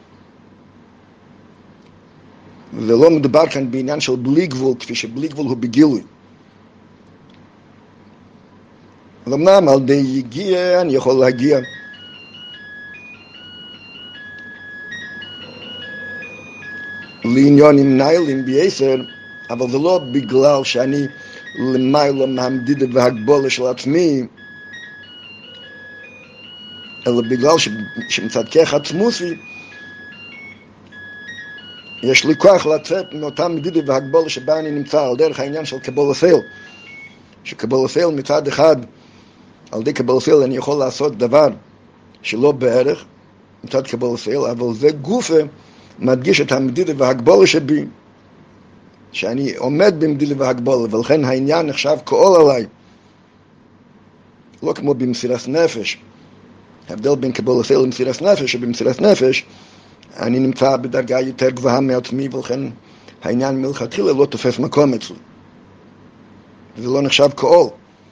ולא מדובר כאן בעניין של בלי גבול, כפי שבלי גבול הוא בגילוי. אמנם על די יגיע אני יכול להגיע לעניונים ניילים בעשר, אבל זה לא בגלל שאני למעלה מהמדידה והגבולה של עצמי, אלא בגלל ש... שמצד כך עצמוסי יש לי כוח לצאת מאותה מדידה והגבולה שבה אני נמצא, על דרך העניין של קבול הסייל, שקבול הסייל מצד אחד, על די קבול הסייל אני יכול לעשות דבר שלא בערך מצד קבול הסייל, אבל זה גופה מדגיש את המדידה והגבולה שבי, שאני עומד במדידה והגבולה, ולכן העניין נחשב כעול עליי, לא כמו במסירת נפש. ההבדל בין קבול הסייל למסירת נפש, שבמסירת נפש אני נמצא בדרגה יותר גבוהה מעצמי, ולכן העניין מלכתחילה לא תופס מקום אצלי, זה לא נחשב כעול.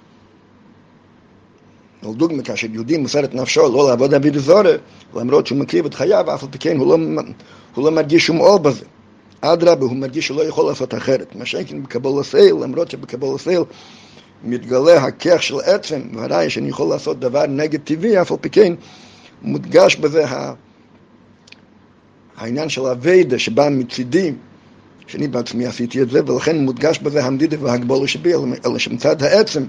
על דוגמה, כאשר יהודי מוסר את נפשו לא לעבוד עבודה זרה, למרות שהוא מקריב את חייו, אף על פי כן הוא לא, הוא לא מרגיש שום עול בזה. אדרבה, הוא מרגיש שלא יכול לעשות אחרת. מה שכן בקבול הסייל, למרות שבקבול הסייל מתגלה הכך של עצם, והראיה שאני יכול לעשות דבר נגד טבעי, אף על פי כן מודגש בזה העניין של הוידה שבא מצידי, שאני בעצמי עשיתי את זה, ולכן מודגש בזה המדידה והגבולה שבי, אלא שמצד העצם,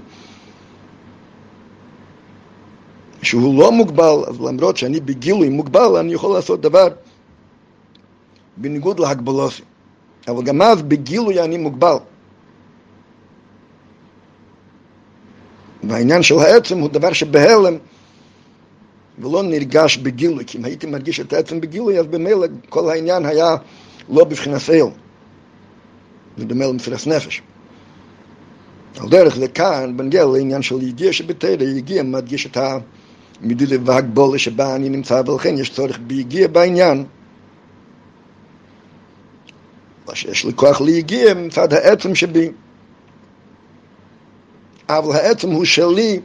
שהוא לא מוגבל, אז למרות שאני בגילוי מוגבל, אני יכול לעשות דבר בניגוד להגבלוסי. אבל גם אז בגילוי אני מוגבל. והעניין של העצם הוא דבר שבהלם, ולא נרגש בגילוי, כי אם הייתי מרגיש את העצם בגילוי, אז במילא כל העניין היה לא בבחינת סייל. זה דומה למסירת נפש. על דרך זה כאן, בנגיע לעניין של יגיע שבתרא, יגיע מדגיש את המדידה והגבולה שבה אני נמצא, ולכן יש צורך ביגיע בעניין. שיש לי כוח ליגיע מצד העצם שבי. אבל העצם הוא שלי,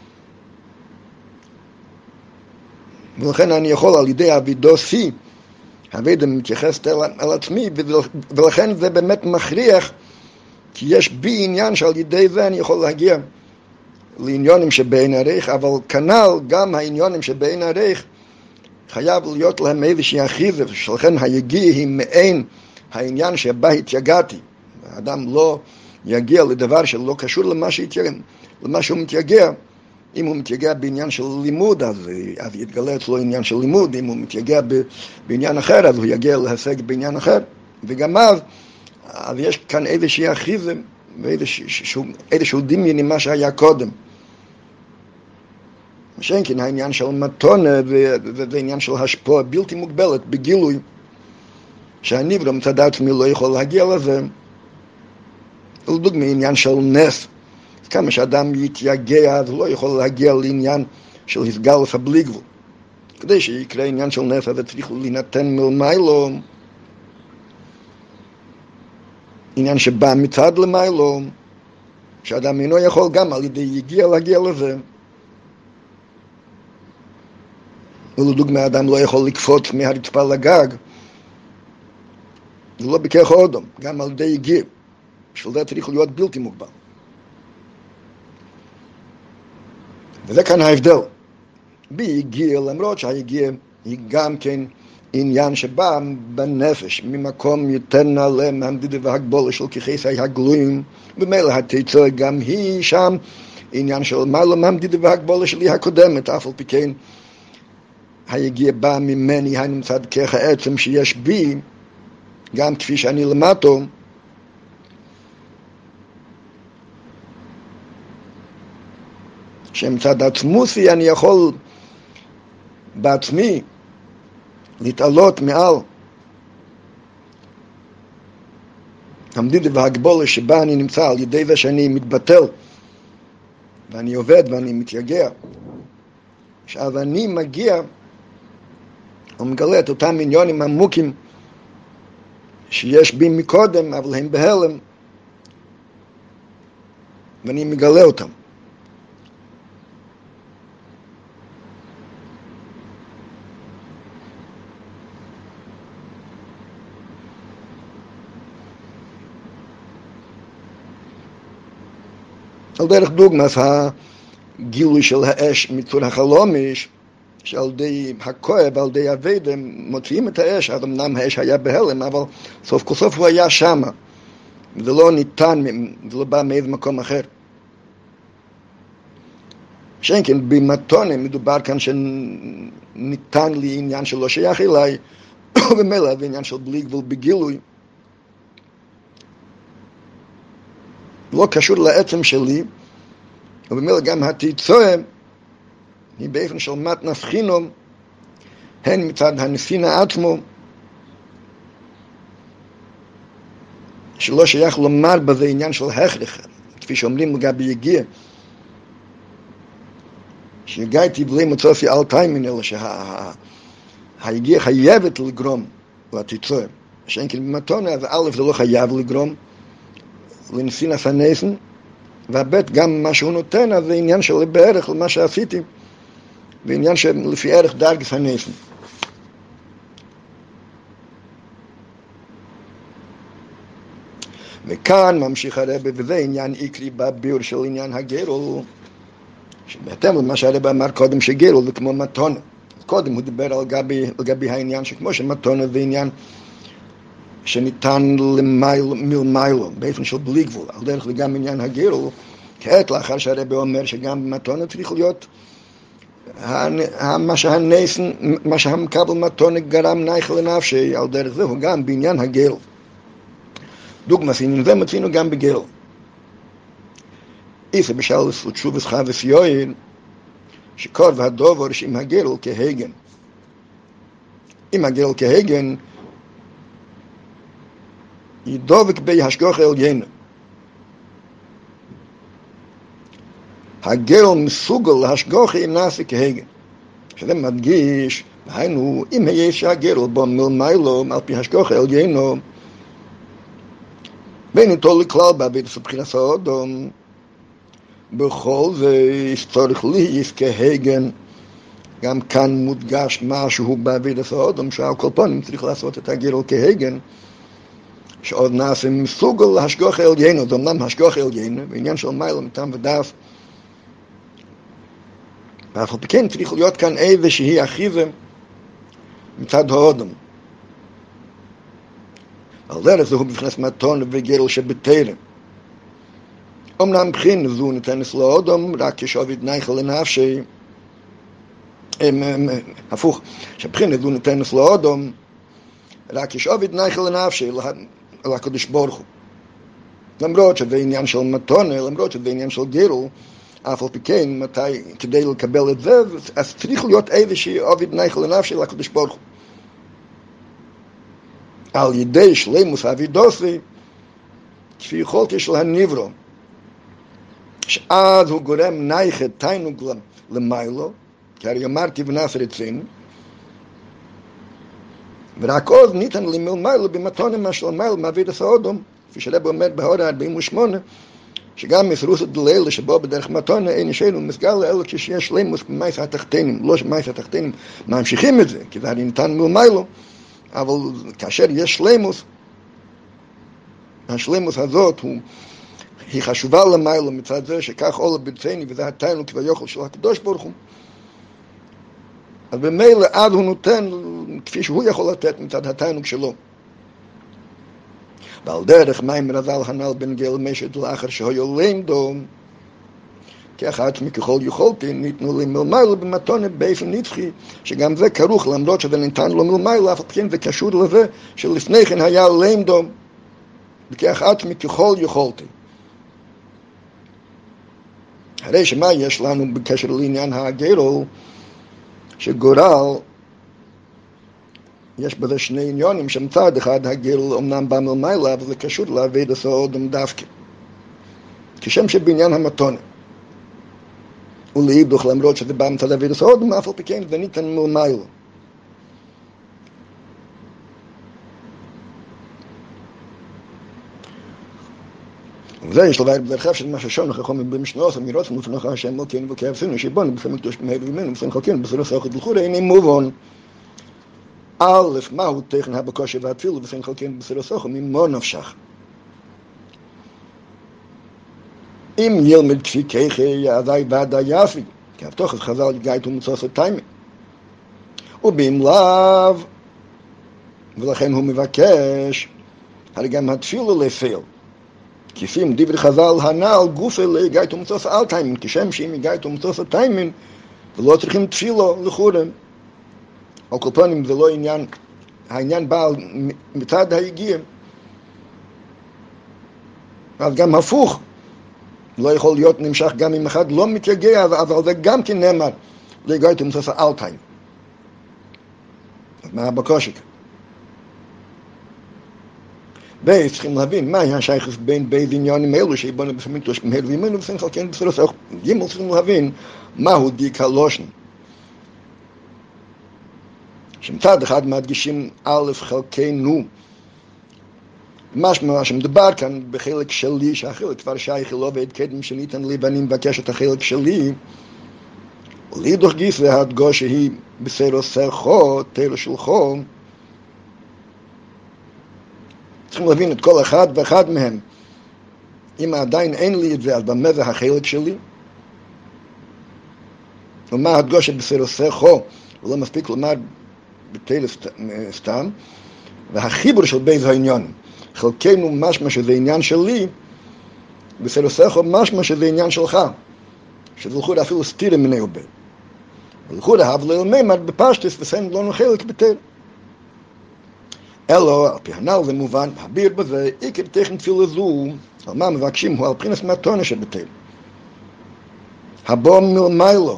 ולכן אני יכול על ידי אבידוסי, הוידה מתייחסת אל, אל עצמי, ולכן זה באמת מכריח, כי יש בי עניין שעל ידי זה אני יכול להגיע לעניונים שבין ערך, אבל כנ"ל גם העניונים שבין ערך חייב להיות להם איזושהי אחיזה, שלכן היגיע היא מעין העניין שבה התייגעתי. האדם לא יגיע לדבר שלא קשור למה, שהתייג... למה שהוא מתייגע. אם הוא מתייגע בעניין של לימוד, אז, אז יתגלה אצלו עניין של לימוד. אם הוא מתייגע ב... בעניין אחר, אז הוא יגיע להשיג בעניין אחר. וגם אז, אז יש כאן איזושהי אחיזה, ואיזשהו, איזשהו דמיון עם מה שהיה קודם. שאין כן העניין של מתונה ועניין של השפעה בלתי מוגבלת בגילוי, שהנברא מצד עצמי לא יכול להגיע לזה. לדוגמה עניין של נס, כמה שאדם יתייגע אז לא יכול להגיע לעניין של הסגלוס הבלי גבול. כדי שיקרה עניין של נס אז צריך להינתן מלמיילו, עניין שבא מצד למיילו, שאדם אינו יכול גם על ידי יגיע להגיע לזה. ולדוגמה אדם לא יכול לקפוץ מהרצפה לגג, זה לא בכך אודום, גם על ידי יגיע. בשביל זה צריך להיות בלתי מוגבל. וזה כאן ההבדל. ביגיע, למרות שהיגיע היא גם כן עניין שבא בנפש, ממקום יותר נעלה מהמדידה והגבולה של ככסי הגלויים, במילא התיצור גם היא שם עניין של מעלה מהמדידה והגבולה שלי הקודמת, אף על פי כן היגיע בא ממני, הנמצא כך העצם שיש בי, גם כפי שאני למטו, שמצד עצמוסי אני יכול בעצמי להתעלות מעל המדידה והגבולה שבה אני נמצא, על ידי זה שאני מתבטל ואני עובד ואני מתייגע. עכשיו אני מגיע ומגלה את אותם עניונים עמוקים שיש בי מקודם, אבל הם בהלם, ואני מגלה אותם. על דרך דוגמה, הגילוי של האש מצור החלומיש, שעל די הכואב, על די הווידם, מוציאים את האש, אז אמנם האש היה בהלם, אבל סוף כל סוף הוא היה שם. זה לא ניתן, זה לא בא מאיזה מקום אחר. שאין כן, במתונה מדובר כאן שניתן לי עניין שלא שייך אליי, ובמילא זה עניין של בלי גבול בגילוי. לא קשור לעצם שלי, ובמילא גם התיצואה היא באופן של מתנס חינום, הן מצד הנסינה עצמו, שלא שייך לומר בזה עניין של הכרח, כפי שאומרים לגבי יגיע, שהגעתי בלי מצופי אל תיימן, אלא שהיגיע חייבת לגרום לתיצואה. שאין כן במתונה, אז א' זה לא חייב לגרום לנסינס הנסן, והבית גם מה שהוא נותן, אז זה עניין של בערך למה שעשיתי, ועניין שלפי ערך דרגס הנסן. וכאן ממשיך הרב, וזה עניין עיקרי בביור של עניין הגרול, שבהתאם למה שהרב אמר קודם שגרול זה כמו מתונה. קודם הוא דיבר על גבי, על גבי העניין שכמו שמתונה זה עניין שניתן למיילו, מלמיילו, באופן של בלי גבול. על דרך זה גם עניין הגרול, כעת לאחר שהרב אומר שגם במתונה צריך להיות מה שהנסן, מה שהמקבל מתונה גרם נייכל לנפשי, על דרך זה הוא גם בעניין הגרול. דוגמא סינין זה מצינו גם בגרול. איזה בשל תשובס חבס יוין, שקור והדובר שעם הגרול כהגן. אם הגרול כהגן, ידובק בי השגוח עליונה. הגרול מסוגל להשגוח אם נעשה כהגן. שזה מדגיש, היינו, אם יש הגרול בו מלמיילו, על פי השגוח עליונה, בין איתו לכלל בעביד סבחינס האודום, בכל זה צריך להיות כהגן. גם כאן מודגש משהו בעביד האודום, שעל כל פנים צריך לעשות את הגרול כהגן, שעוד נעשה מסוגל להשגוח עלינו, זה אומנם השגוח עלינו, בעניין של מיילה מטעם ודף, ואף על פי כן צריך להיות כאן איזושהי אחיזה מצד האודום. על דרך זהו בבחינת מתונה וגרול שבתרם. אמנם בחין זו ניתנת לאודום, רק כשעובד נייכל לנפשי, הפוך, שבחין זו ניתנת לאודום, רק כשעובד נייכל לנפשי, לקדוש ברוך הוא. למרות שזה עניין של מתונה, למרות שזה עניין של גרול, אף על פי כן, מתי, כדי לקבל את זה, אז צריך להיות איזושהי עובד נייכל לנפשי לקדוש ברוך הוא. על ידי שלימוס אבידוסי, כפי יכולתי של הנברו, שאז הוא גורם נייחד תיינוג למיילו, כי הרי אמרתי ונס רצין, ורק עוד ניתן לי מלמיילו במתונה מה של מיילו מעביד הסעודום, כפי שרב אומר בהורא ארבעים ושמונה, שגם מסרוס דלילה שבו בדרך מתונה אין ישנו מסגל לאלה כשיש שלימוס במייס התחתינים, לא שמייס התחתינים ממשיכים את זה, כי זה הרי ניתן מלמיילו, אבל כאשר יש שלימוס, השלימוס הזאת הוא, היא חשובה למיילו מצד זה שכך עולה בצני וזה התיינוג כביכול של הקדוש ברוך הוא. אז במילא עד הוא נותן כפי שהוא יכול לתת מצד התיינוג שלו. ועל דרך מים רזל הנ"ל בן גל משת לאחר שהיו לימדו, כך עצמי ככל יכולתי ניתנו לי מלמיילו במתונה באופן נצחי, שגם זה כרוך למרות שזה ניתן לו מלמיילו, אף כן זה קשור לזה שלפני כן היה לימדו, וכך עצמי ככל יכולתי. הרי שמה יש לנו בקשר לעניין הגרול, שגורל, יש בזה שני עניונים, שמצד אחד הגרול אמנם בא מלמיילו, אבל זה קשור לעבד הסעודום דווקא. כשם שבעניין המתונה. ולהידוך למרות שזה בא מצד אבידוס הודום, אף על פי כן זה ניתן מלמיילו. וזה יש לבית בדרך כלל של מה ששון לחכום במשנוס אמירות ומפנוך השם מלכינו וכאבסינו שיבונו בסמל קדוש במהל וימנו ובסמל חלקינו בסלוס האוכל לחורה הנה מובן א' מהו תכן הבקושי והתפילו בסמל חלקינו בסלוס האוכל ממו נפשך אם ילמד כפי ככי עדי ועדי יפי כי הבטוח אז חז"ל גאית ומצוס התיימי ובאם לאו ולכן הוא מבקש הרי גם התפילו לפעיל כפים דברי חז"ל הנ"ל גופה לגאית ומצוס על תיימין כשם שאם גאית ומצוס התיימין ולא צריכים תפילו לחורם על כל פנים זה לא עניין העניין בא מצד ההגיע אז גם הפוך לא יכול להיות נמשך גם אם אחד לא מתייגע אבל זה גם כן נאמר לגאית ומצוס על תיימין אז מה הבקושי בייס צריכים להבין מהי השייכות בין בייס עניונים אלו שיבונו בסמל קדוש במהל וימנו ובסמל חלקינו בסלוס האוכל ג' צריכים להבין מהו דיק הלושן שמצד אחד מדגישים א' חלקינו משמע שמדובר כאן בחלק שלי שהחלק כבר שייך לו ואת קדם שניתן לי ואני מבקש את החלק שלי ולידוך גיס והדגוש שהיא בסלוס האוכל תלו שלחו צריכים להבין את כל אחד ואחד מהם אם עדיין אין לי את זה אז במה זה החלק שלי ומה הדגוש בסלוס האוכל ולא מספיק לומר בתל סתם והחיבור של בייס העניין חלקנו משמע שזה עניין שלי בסלוס האוכל משמע שזה עניין שלך שזה לכאורה אפילו סתירה מיני ובי ולכאורה אבל לא מימד בפשטס וסן לא נחלק בתל אלו על פי הנ"ל זה מובן הביר בזה עיקר תכן תפילה זו על מה מבקשים הוא על בחינס מתונה שבתל הבוא מלמיילו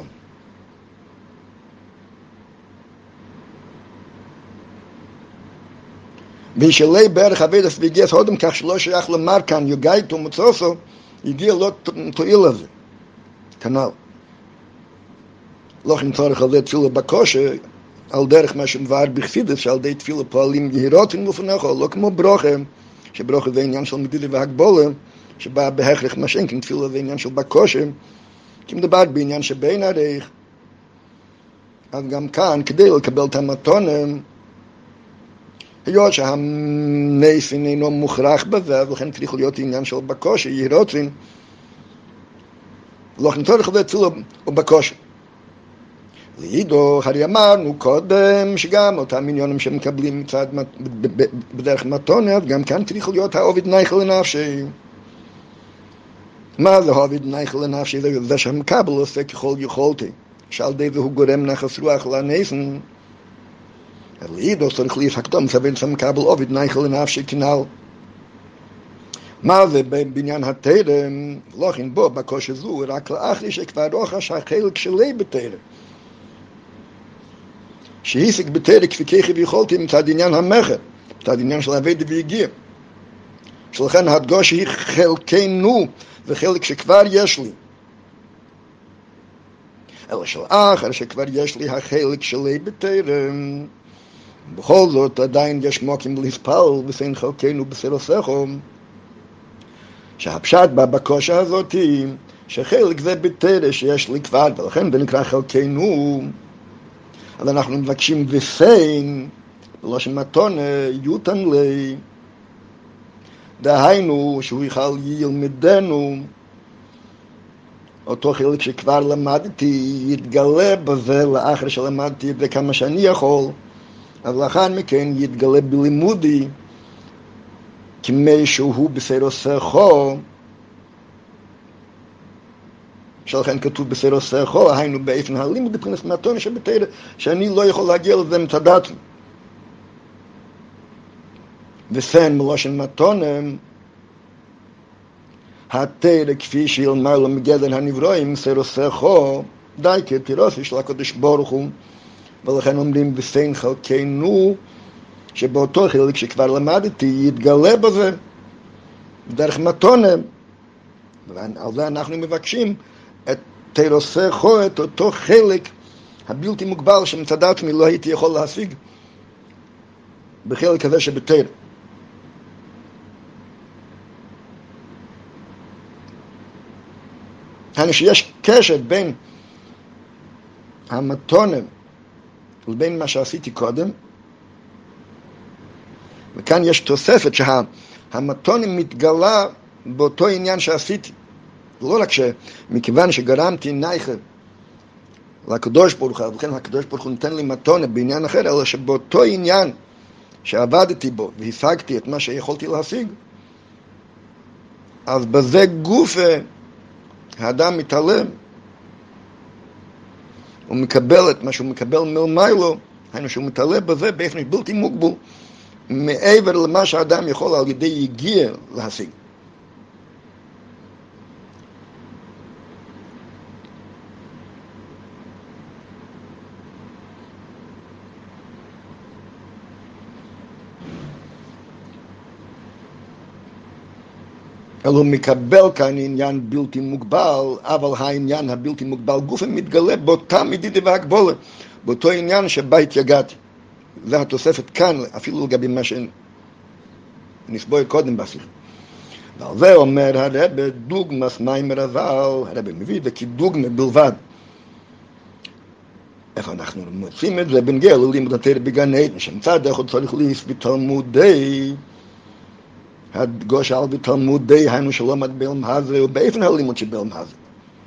וישלי בערך אבידס והגיע הודם כך שלא שייך לומר כאן יוגאית ומצוסו הגיע לא תועיל לזה כנ"ל לא כן צורך על זה תפילה בקושי על דרך מה שמבאר בחסידות שעל די תפילה פועלים יהירוትን ולפניכו לא כמו ברוכה שברוכה זה עניין של מדידה והגבולה שבא בהכרח מה שאין כן תפילה זה עניין של בקושי כי מדובר בעניין שבין עריך אז גם כאן כדי לקבל את המתונים היות שהנס אינו מוכרח בזה ולכן צריך להיות עניין של בקושי יהירוትን לא כן צורך על זה תפילה ובקושי לידו, הרי אמרנו קודם שגם אותם עניונים שמקבלים מצד בדרך מתונה, גם כאן צריך להיות העובד נייכל לנפשי. מה זה העובד נייכל לנפשי? זה, זה שהמקבל עושה ככל יכולתי, שעל די זה הוא גורם נחס רוח לנסן. לידו צריך להסקדום סביל שהמקבל עובד נייכל לנפשי כנ"ל. מה זה בעניין התרם? לא כן בו בקושי זו, רק לאחרי שכבר רוחש החלק שלי בתרם. שהיסק בתרק כפי ככי ויכולתי מצד עניין המחר, מצד עניין של עבד והגיע. שלכן הדגוש היא חלקנו וחלק שכבר יש לי. אלא של אחר שכבר יש לי החלק שלי בתרם. בכל זאת עדיין יש מוקים להספל וסין חלקנו בסלוס האוכל. שהפשט בבקושה הזאת היא שחלק זה בתרם שיש לי כבר ולכן זה נקרא חלקנו. אז אנחנו מבקשים וסין, לא שמתונה, יותן לי, דהיינו שהוא יוכל ילמדנו, אותו חלק שכבר למדתי, יתגלה בזה לאחר שלמדתי את זה כמה שאני יכול, אז לאחר מכן יתגלה בלימודי, כמי שהוא בסלוס האוכל, שלכן כתוב בסלוס האוכל, היינו באופן הלימוד מבחינת מתונה שבתרא, שאני לא יכול להגיע לזה מצד עצמי. וסן מלושן מתונה, התרא כפי שילמד לו מגדר הנברואים, סלוס האוכל, די כתירוסי של הקדוש ברוך הוא, ולכן אומרים וסן חלקנו, שבאותו חלק שכבר למדתי, יתגלה בזה, בדרך מתונה. ועל זה אנחנו מבקשים את שהתיר עושה חו את אותו חלק הבלתי מוגבל שמצד עצמי לא הייתי יכול להשיג בחלק הזה שבתיר. היינו שיש קשר בין המתונה לבין מה שעשיתי קודם, וכאן יש תוספת שהמתונה מתגלה באותו עניין שעשיתי. לא רק שמכיוון שגרמתי נייחה לקדוש ברוך הוא, ולכן הקדוש ברוך הוא נותן לי מתונה בעניין אחר, אלא שבאותו עניין שעבדתי בו והשגתי את מה שיכולתי להשיג, אז בזה גוף האדם מתעלם, הוא מקבל את מה שהוא מקבל מלמיילו, היינו שהוא מתעלה בזה באופן בלתי מוגבל, מעבר למה שהאדם יכול על ידי יגיע להשיג. אלא הוא מקבל כאן עניין בלתי מוגבל, אבל העניין הבלתי מוגבל גופן מתגלה באותה מדידה והגבולה, באותו עניין שבה התייגעתי. זה התוספת כאן, אפילו לגבי מה שנסבוי קודם בשיחה. ועל זה אומר הרב, דוגמס מיימר הזל, הרב מביא את זה כדוגמה בלבד. איפה אנחנו מוצאים את זה? בנגיע ללימוד התורה בגן עדן, שמצד אחד צריך להוסיף בתלמודי, הגושל בתלמודי, היינו שלומד בעלם הזה, ובאופן הלימוד של בעלם הזה.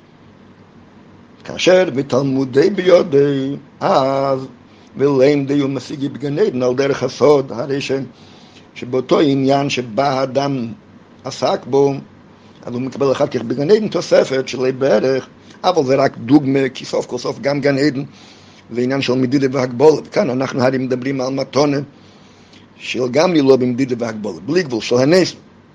כאשר בתלמודי ביודי, אז ולמדי ומשיגי בגן עדן על דרך הסוד, הרי ש... שבאותו עניין שבה האדם עסק בו, אז הוא מקבל אחר כך בגן עדן תוספת של בערך, אבל זה רק דוגמה, כי סוף כל סוף גם גן עדן זה עניין של מדידה והגבולה. וכאן אנחנו הרי מדברים על מתונה, של גם לי לא במדידה והגבולה, בלי גבול של הנס.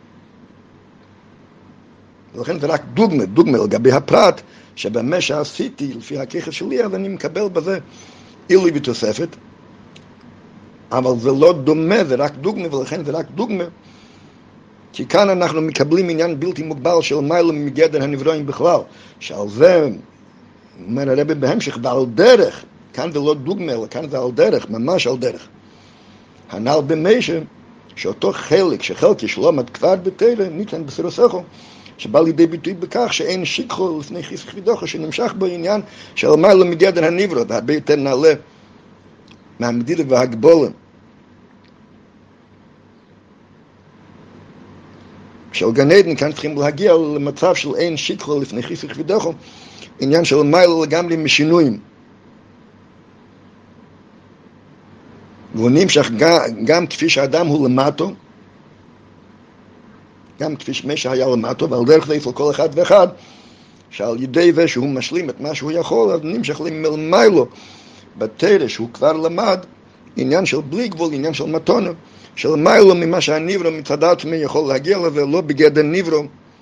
ולכן זה רק דוגמה, דוגמה לגבי הפרט, שבמה שעשיתי לפי הכיחס שלי, אז אני מקבל בזה אילוי בתוספת, אבל זה לא דומה, זה רק דוגמה, ולכן זה רק דוגמה, כי כאן אנחנו מקבלים עניין בלתי מוגבל של מיילה מגדר הנברואים בכלל, שעל זה, אומר הרב בהמשך, ועל דרך, כאן זה לא דוגמה, אלא כאן זה על דרך, ממש על דרך. הנ"ל במשה, שאותו חלק, שחלקי שלומד כבר בתורה, ניתן בסירוסכו, שבא לידי ביטוי בכך שאין שיקחו לפני חיסך ודוחה, שנמשך בו עניין של מיילה מגדר הנברוא, והרבה יותר נעלה מהמדידה והגבולה של גן עדן. כאן צריכים להגיע למצב של אין שיקחו לפני חיסך ודוחה, עניין של מיילה לגמרי משינויים. והוא נמשך גם, גם כפי שהאדם הוא למטו, גם כפי שמשה היה למטו, ועל דרך זה אצל כל אחד ואחד, שעל ידי זה שהוא משלים את מה שהוא יכול, אז נמשך למלמיילו בתורה שהוא כבר למד, עניין של בלי גבול, עניין של מתונה, של מיילו ממה שהנברו מצד עצמי יכול להגיע לזה, לא בגדר נברו,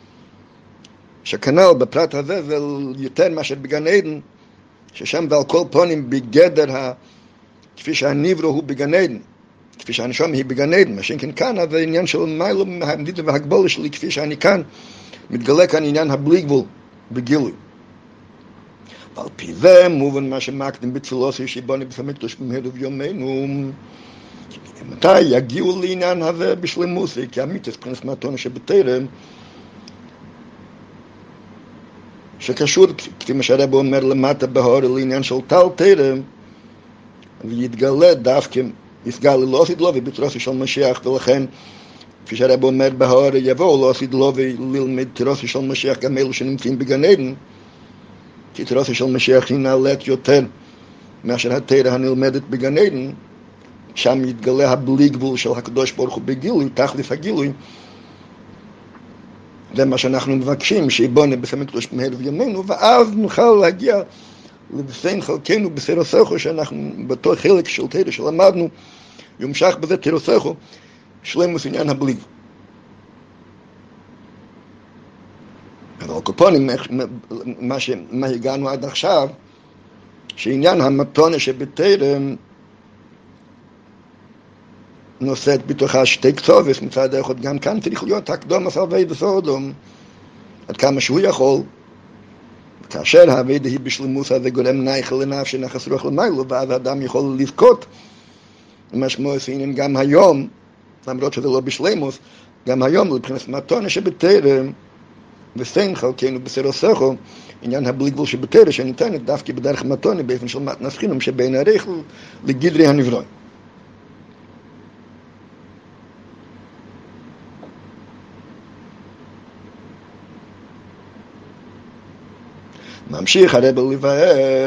שכנ"ל בפרט הזה זה יותר מאשר בגן עדן, ששם ועל כל פונים בגדר ה... כפי שהנברו הוא בגן עדן, כפי שהנשום היא בגן עדן, מה שכן כאן, אז העניין של מיילו מהמדידה והגבולה שלי, כפי שאני כאן, מתגלה כאן עניין הבלי גבול בגילוי. ועל פי זה מובן מה שמקדים בתפילוסי שיבוני בית המקדש במהרה בימינו, מתי יגיעו לעניין הזה בשלמוסי, כי אמיתוס פרנס מתונה שבתורה, שקשור, כפי מה שהרב אומר למטה בהור, לעניין של טל תורה, ויתגלה דווקא, יסגל לא עשית לו ובתרוסי של משיח, ולכן, כפי שהרב אומר בהור, יבואו לא עשית לו וללמד תרוסי של משיח גם אלו שנמצאים בגן עדן, כי תרוסי של משיח היא נעלית יותר מאשר התורה הנלמדת בגן עדן, שם יתגלה הבלי גבול של הקדוש ברוך הוא בגילוי, תכלס הגילוי. זה מה שאנחנו מבקשים, שיבונה בית המקדש במהרה בימינו, ואז נוכל להגיע לבסן חלקנו בסירוסכו, שאנחנו בתור חלק של תורה שלמדנו, יומשך בזה תירוסכו, שלמוס עניין הבלי. אבל קופונים, מה, ש... מה הגענו עד עכשיו, שעניין המתונה שבתורה נושאת בתוכה שתי קצובס, מצד אחד גם כאן צריך להיות הקדום הסרבי בסודום, עד כמה שהוא יכול, כאשר העבודה היא בשלמות, אז זה גורם נייכל לנפש נחס רוח למיילו, ואז האדם יכול לבכות. משמעות עניין גם היום, למרות שזה לא בשלמות, גם היום לבחינת מתונה שבתרם, וסין חלקנו בסדר סכו, עניין הבלי גבול שבתרם שניתנת דווקא בדרך מתונה, באופן של מתנס חינום שבין הריח לגדרי הנברוי. ממשיך הרב לבאר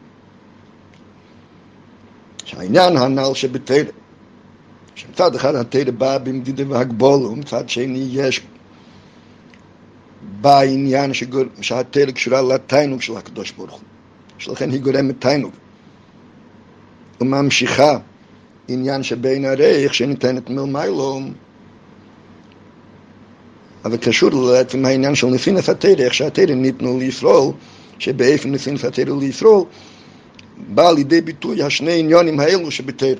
שהעניין הנ"ל שבתרם, שמצד אחד התרם בא במדידה והגבול, ומצד שני יש בעניין שהתרם קשורה לתיינוג של הקדוש ברוך הוא, שלכן היא גורמת תיינוג, וממשיכה עניין שבין הריח שניתנת מלמיילו, אבל קשור לעצם העניין של נפינס התרם, איך שהתרם ניתנו לישראל, שבאופן נפינס התרם לישראל בא לידי ביטוי השני עניונים האלו שבתרם.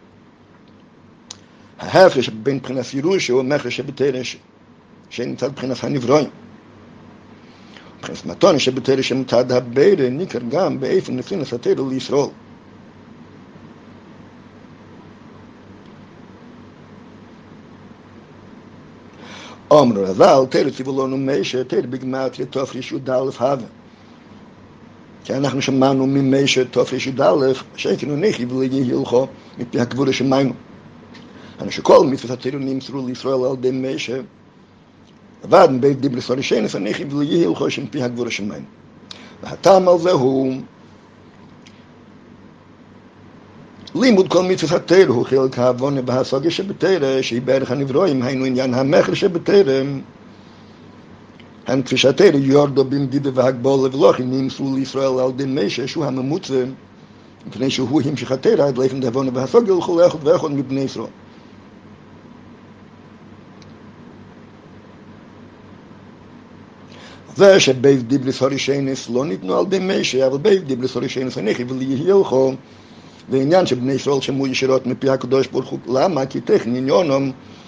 ההפרש בין מבחינת ירושה הוא המחר שבתרם שנמצא מבחינת הנברואים. מבחינת מתונה שבתרם שמצד הבורא ניכר גם באופן נפינס התרם לישראל. אמרו רז"ל, תרם ציוו לנו משה, תרם בגימטריה תר"ש י"א הווה. כי אנחנו שמענו ממשה תר"ש י"א, שכן נכי ולהי הלכו מפי הגבורה שמענו. שכל מצוות התרם נמסרו לישראל על ידי משה, עבד מבית דיברס הראשונס, נכי ולהי הלכו שמפי הגבורה שמענו. והטעם על זה הוא לימוד כל מצוות התרם הוא חלק העוונה בהשגה שבתרם, שהיא בערך הנברואים, היינו עניין המחר שבתרם. הן כפי שהתרם יורדו במדידה והגבול ולכן נמסרו לישראל על ידי משה, שהוא הממוצע, מפני שהוא המשיך התרם עד לאופן העוונה בהשגה לכל אחד ואחד מבני ישראל. זה שבית דיברס הראשונס לא ניתנו על ידי משה, אבל בית דיברס הראשונס הנכי ולהי הלכו, ועניין שבני ישראל שמעו ישירות מפי הקדוש ברוך הוא. למה? כי טכני עניונם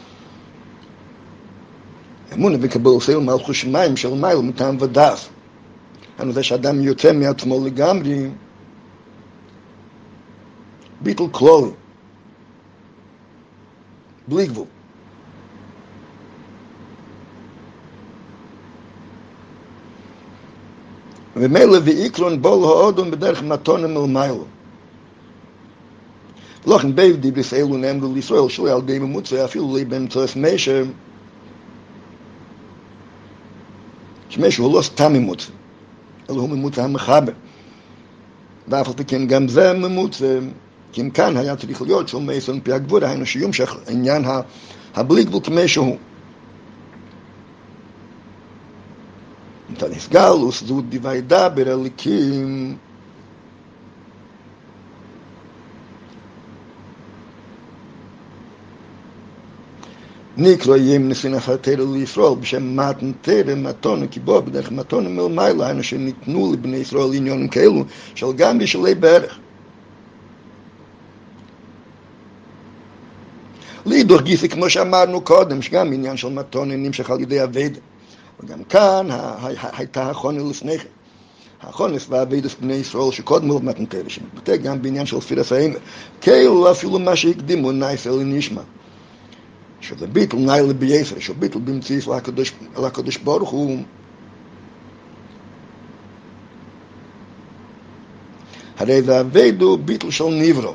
אמונה וקבל סייל מלכות שמיים של מייל מטעם ודעת. אנו זה שאדם יוצא מעצמו לגמרי, ביטל כללי, בלי גבול. ומילא ועיקרון בול האדם בדרך מתונה מלמיילו. לכן בית דיברס אלו נאמרו לישראל שלא על ידי ממוצע, אפילו לי באמצעות משה, שמשה הוא לא סתם ממוצע, אלא הוא ממוצע המחבר. ואף על פי כן גם זה ממוצע, כי אם כאן היה צריך להיות של משה על פי הגבורה, היינו שימשך עניין הבלי גבול כמי שהוא. אתה נסגל, וסזות דיווי דבר אליקים, נקרא ים נפינס התרם לישראל בשם מתן תרם מתונה, כי בו בדרך מתונה מלמיילו, היינו שניתנו לבני ישראל עניונים כאלו של גם בשלי בערך. להידור גיסא, כמו שאמרנו קודם, שגם עניין של מתונה נמשך על ידי עבודה. וגם כאן הייתה החונה לפני כן. החונה והעבודה בני ישראל שקודמו למתן תרם, שמתבטא גם בעניין של ספירת האמר. כאילו אפילו מה שהקדימו נייס אל נשמע. שזה ביטל ניילה בייסר, שהוא ביטל במציאות לקדוש ברוך הוא. הרי זה עבדו ביטל של נברו.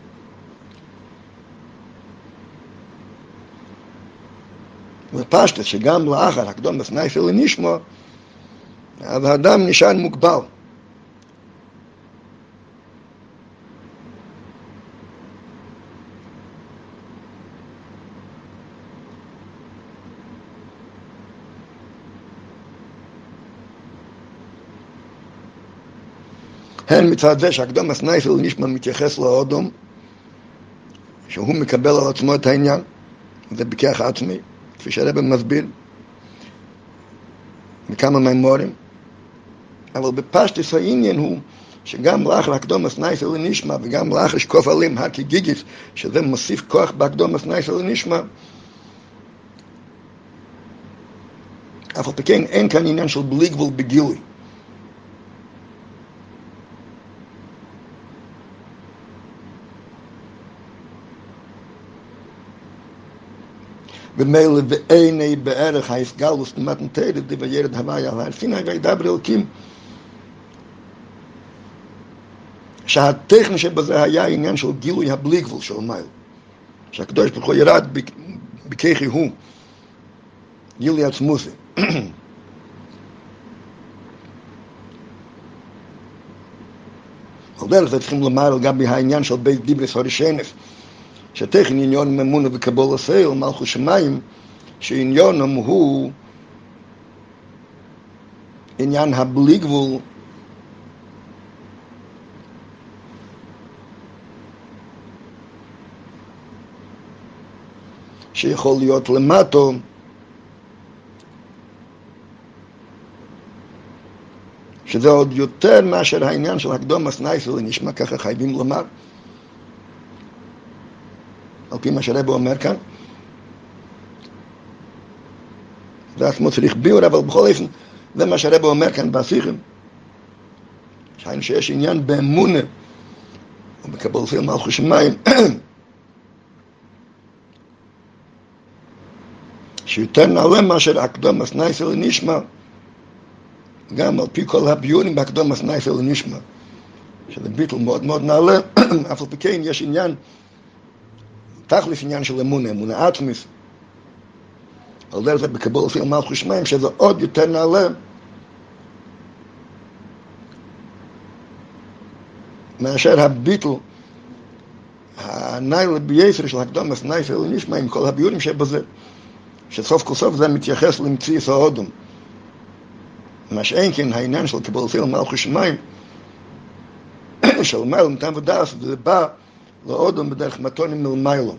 ופשטת שגם לאחר הקדומת נייס אל נשמע, אז האדם נשאר מוגבל. הן מצד זה שהקדומת נייס אל נשמע מתייחס לאדם, שהוא מקבל על עצמו את העניין, זה בכך עצמי, כפי שהרבא מסביר, בכמה מימורים. אבל בפשטוס העניין הוא שגם לאחר הקדומת נייס אל נשמע, וגם לאחר שקוף עלים הר כגיגיס, שזה מוסיף כוח בהקדומת נייס אל נשמע, אף על פי כן אין כאן עניין של בלי גבול בגילוי. ומילא ואיני בערך ההסגלוס במתנתרת דבר ירד הוויה על הר סיני וידבר אלוקים, שהטכני שבזה היה עניין של גילוי הבלי גבול של מייל, שהקדוש ברוך הוא ירד בככי הוא, גילוי עצמוסי. על דרך זה צריכים לומר לגבי העניין של בית דיברס הראשונס, שטכני עניון ממונה וקבול הסייל, מלכות שמיים, שעניונם הוא עניין הבלי גבול, שיכול להיות למטו, שזה עוד יותר מאשר העניין של הקדום הסנייס ולנשמע, ככה חייבים לומר, על פי מה שרבו אומר כאן. זה עצמו צריך ביור, אבל בכל אופן, זה מה שרבו אומר כאן בשיחים, שהיינו שיש עניין באמונה, ובקבול סיל מלכות שמיים, שיותר נעלה מאשר הקדום הסנייס ולנשמע, גם על פי כל הביורים בהקדום הסנייס ולנשמע, שזה ביטל מאוד מאוד נעלה, אף על פי כן יש עניין, תכלס עניין של אמונה, אמונה עצמית, על דרך זה בקבול סיל מלכות שמיים, שזה עוד יותר נעלה, מאשר הביטל, הנעלה בייסר של הקדום הסנייס ולנשמע, עם כל הביורים שבזה, שסוף כל סוף זה מתייחס למציאות האודום. מה שאין כן העניין של קבול סיל מלכות שמיים, של מיילום נתן ודס, זה בא לאודום בדרך מתונים מלמיילום.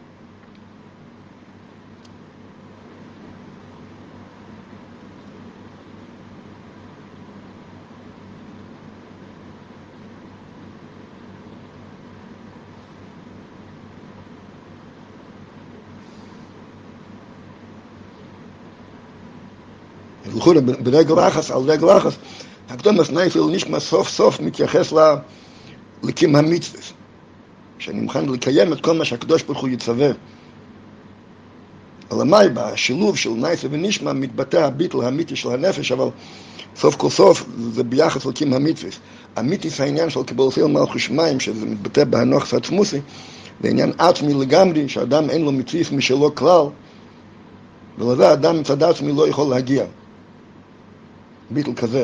לכאורה ברגל אחס, על רגל אחס, הקדום הסנייס ולנשמע סוף סוף מתייחס לקים המצווה, שאני מוכן לקיים את כל מה שהקדוש ברוך הוא יצווה. אלא מאי, בשילוב של נייס ונשמע מתבטא הביטל האמיתי של הנפש, אבל סוף כל סוף זה ביחס לקים המצווה. אמיתיס העניין של קבול סיל מלכות שמיים, שזה מתבטא בהנוח עצמוסי, זה עניין עצמי לגמרי, שאדם אין לו מצווה משלו כלל, ולזה האדם מצד עצמי לא יכול להגיע. ביטל כזה.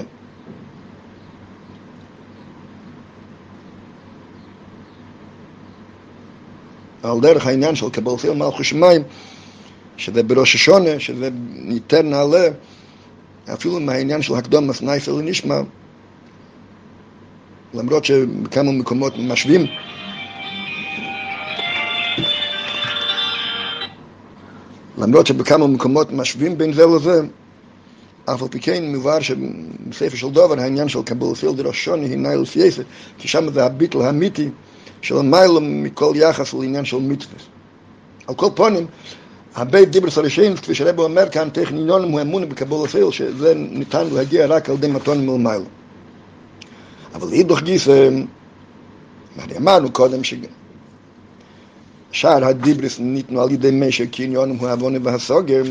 על דרך העניין של קבול סיל מלכות שמיים, שזה בראש השונה, שזה ניתן נעלה, אפילו מהעניין של הקדום הסנייס ולנשמע, למרות שבכמה מקומות משווים, למרות שבכמה מקומות משווים בין זה לזה, אף על פי כן מבואר שבספר של דובר העניין של קבול סיל דראש שונה היא ניילוס יסר, כי שם זה הביטל האמיתי של המיילום מכל יחס לעניין של מצווה. על כל פונים, הבית דיברס הראשון, כפי שרבו אומר כאן, טכניון הוא אמונה בקבול סיל, שזה ניתן להגיע רק על ידי מתון מלמיילום. אבל להידוך גיס, אמרנו קודם ששאר הדיברס ניתנו על ידי משק, כי עניונם הוא העוונה והסוגר,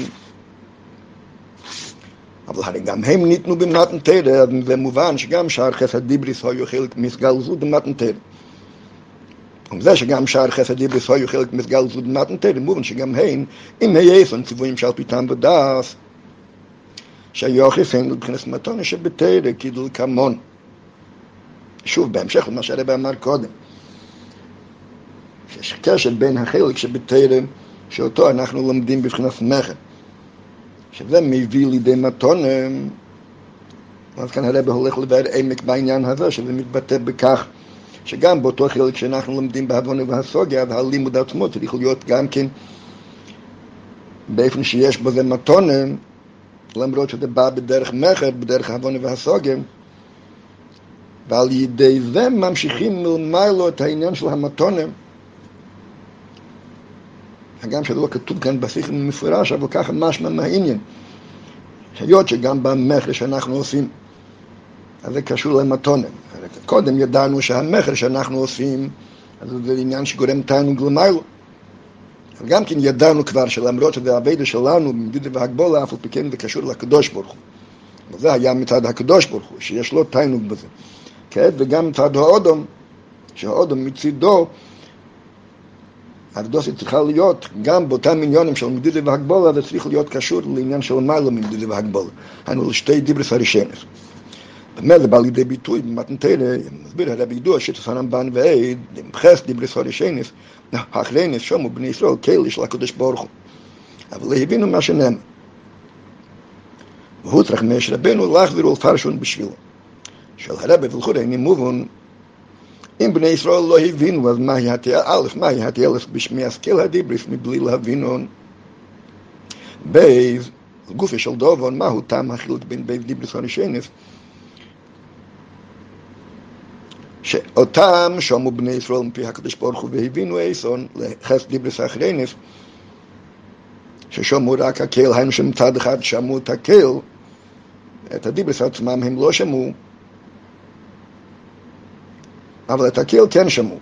אבל הרי גם הם ניתנו במתנתרת, ומובן שגם שאר חסד דיברס היו חלק מסגל זו במתנתרת. וזה שגם שאר חסד דיברס היו חלק מסגל זו במתנתרת, מובן שגם הם, אם היסון ציוויים שעל פיתם ודס, שהיוחס הם לבחינת מתונה שבתרא כדלקמון. שוב, בהמשך למה שהרבא אמר קודם, שיש קשר בין החלק שבתרא, שאותו אנחנו לומדים בבחינת מכר, שזה מביא לידי מתונה, אז כאן הרבא הולך לבאר עמק בעניין הזה, שזה מתבטא בכך, שגם באותו חלק שאנחנו לומדים בהבונה והסוגיה, והלימוד עצמו צריך להיות גם כן, באופן שיש בזה מתונה, למרות שזה בא בדרך מכר, בדרך ההבונה והסוגיה, ועל ידי זה ממשיכים מלמיילו את העניין של המתונה, הגם שזה לא כתוב כאן בשיחים מפורש, אבל ככה משמע מהעניין. היות שגם במכר שאנחנו עושים, אז זה קשור למתונה. קודם ידענו שהמכר שאנחנו עושים, אז זה עניין שגורם תענוג למיילו. אבל גם כן ידענו כבר שלמרות שזה העבודה שלנו במדידה והגבולה, אף על פי כן זה קשור לקדוש ברוך הוא. וזה היה מצד הקדוש ברוך הוא, שיש לו תענוג בזה. כעת וגם מצד האודום, שהאודום מצידו, הקדושה צריכה להיות גם באותם עניונים של מדידה והגבולה, זה צריך להיות קשור לעניין של מעלה ממדידה והגבולה. היינו לשתי דיברס הראשונס. באמת זה בא לידי ביטוי במתנתרא, מסביר הרב ידוע שיטת הרמב"ן ועד, למחס דיברס הראשונס, האחרינס שומו בני ישראל כאלה של הקדוש ברוך הוא. אבל לא הבינו מה שנאמר. והוא צריך מאש רבנו להחזיר ולפרשון בשבילו. של הרב ולכות איני מובן, אם בני ישראל לא הבינו, אז מהי התיאל, א', מהי התיאלס בשמי השכל הדיברס מבלי להבינו. בייז, גופי של דובון, מהו טעם החילוק בין בייז דיברס הראשונס, שאותם שומו בני ישראל מפי הקדוש ברוך הוא והבינו איסון לחס דיברס האחרינס, ששומו רק הקהל, היינו שמצד אחד שמו את הקהל, את הדיברס עצמם הם לא שמעו, אבל את הקהל כן שמעו.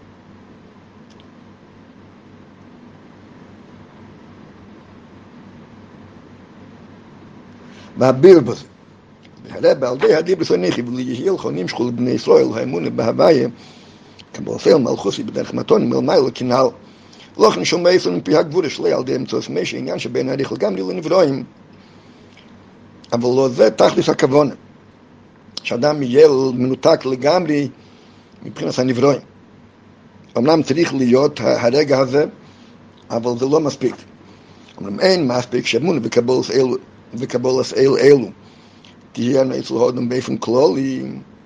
והביר בזה. והרב על די הדיברס הניחי וליהיל חונים שכו לבני ישראל, האמונה בהוויה, כבולפל מלכוסי בדרך מתון מלמייל כנעל. לא כן שומע איסון מפי הגבורה שלי על די אמצעוס משי, עניין שבין הריך לגמרי לנברואים. אבל לא זה תכלס הכוונה. שאדם יהיה מנותק לגמרי מבחינת הנברואים. אמנם צריך להיות הרגע הזה, אבל זה לא מספיק. אמנם אין מספיק שאמונה וקבולס אלו, וקבולס אל אלו. תהיינה אצל הודם באופן כללי.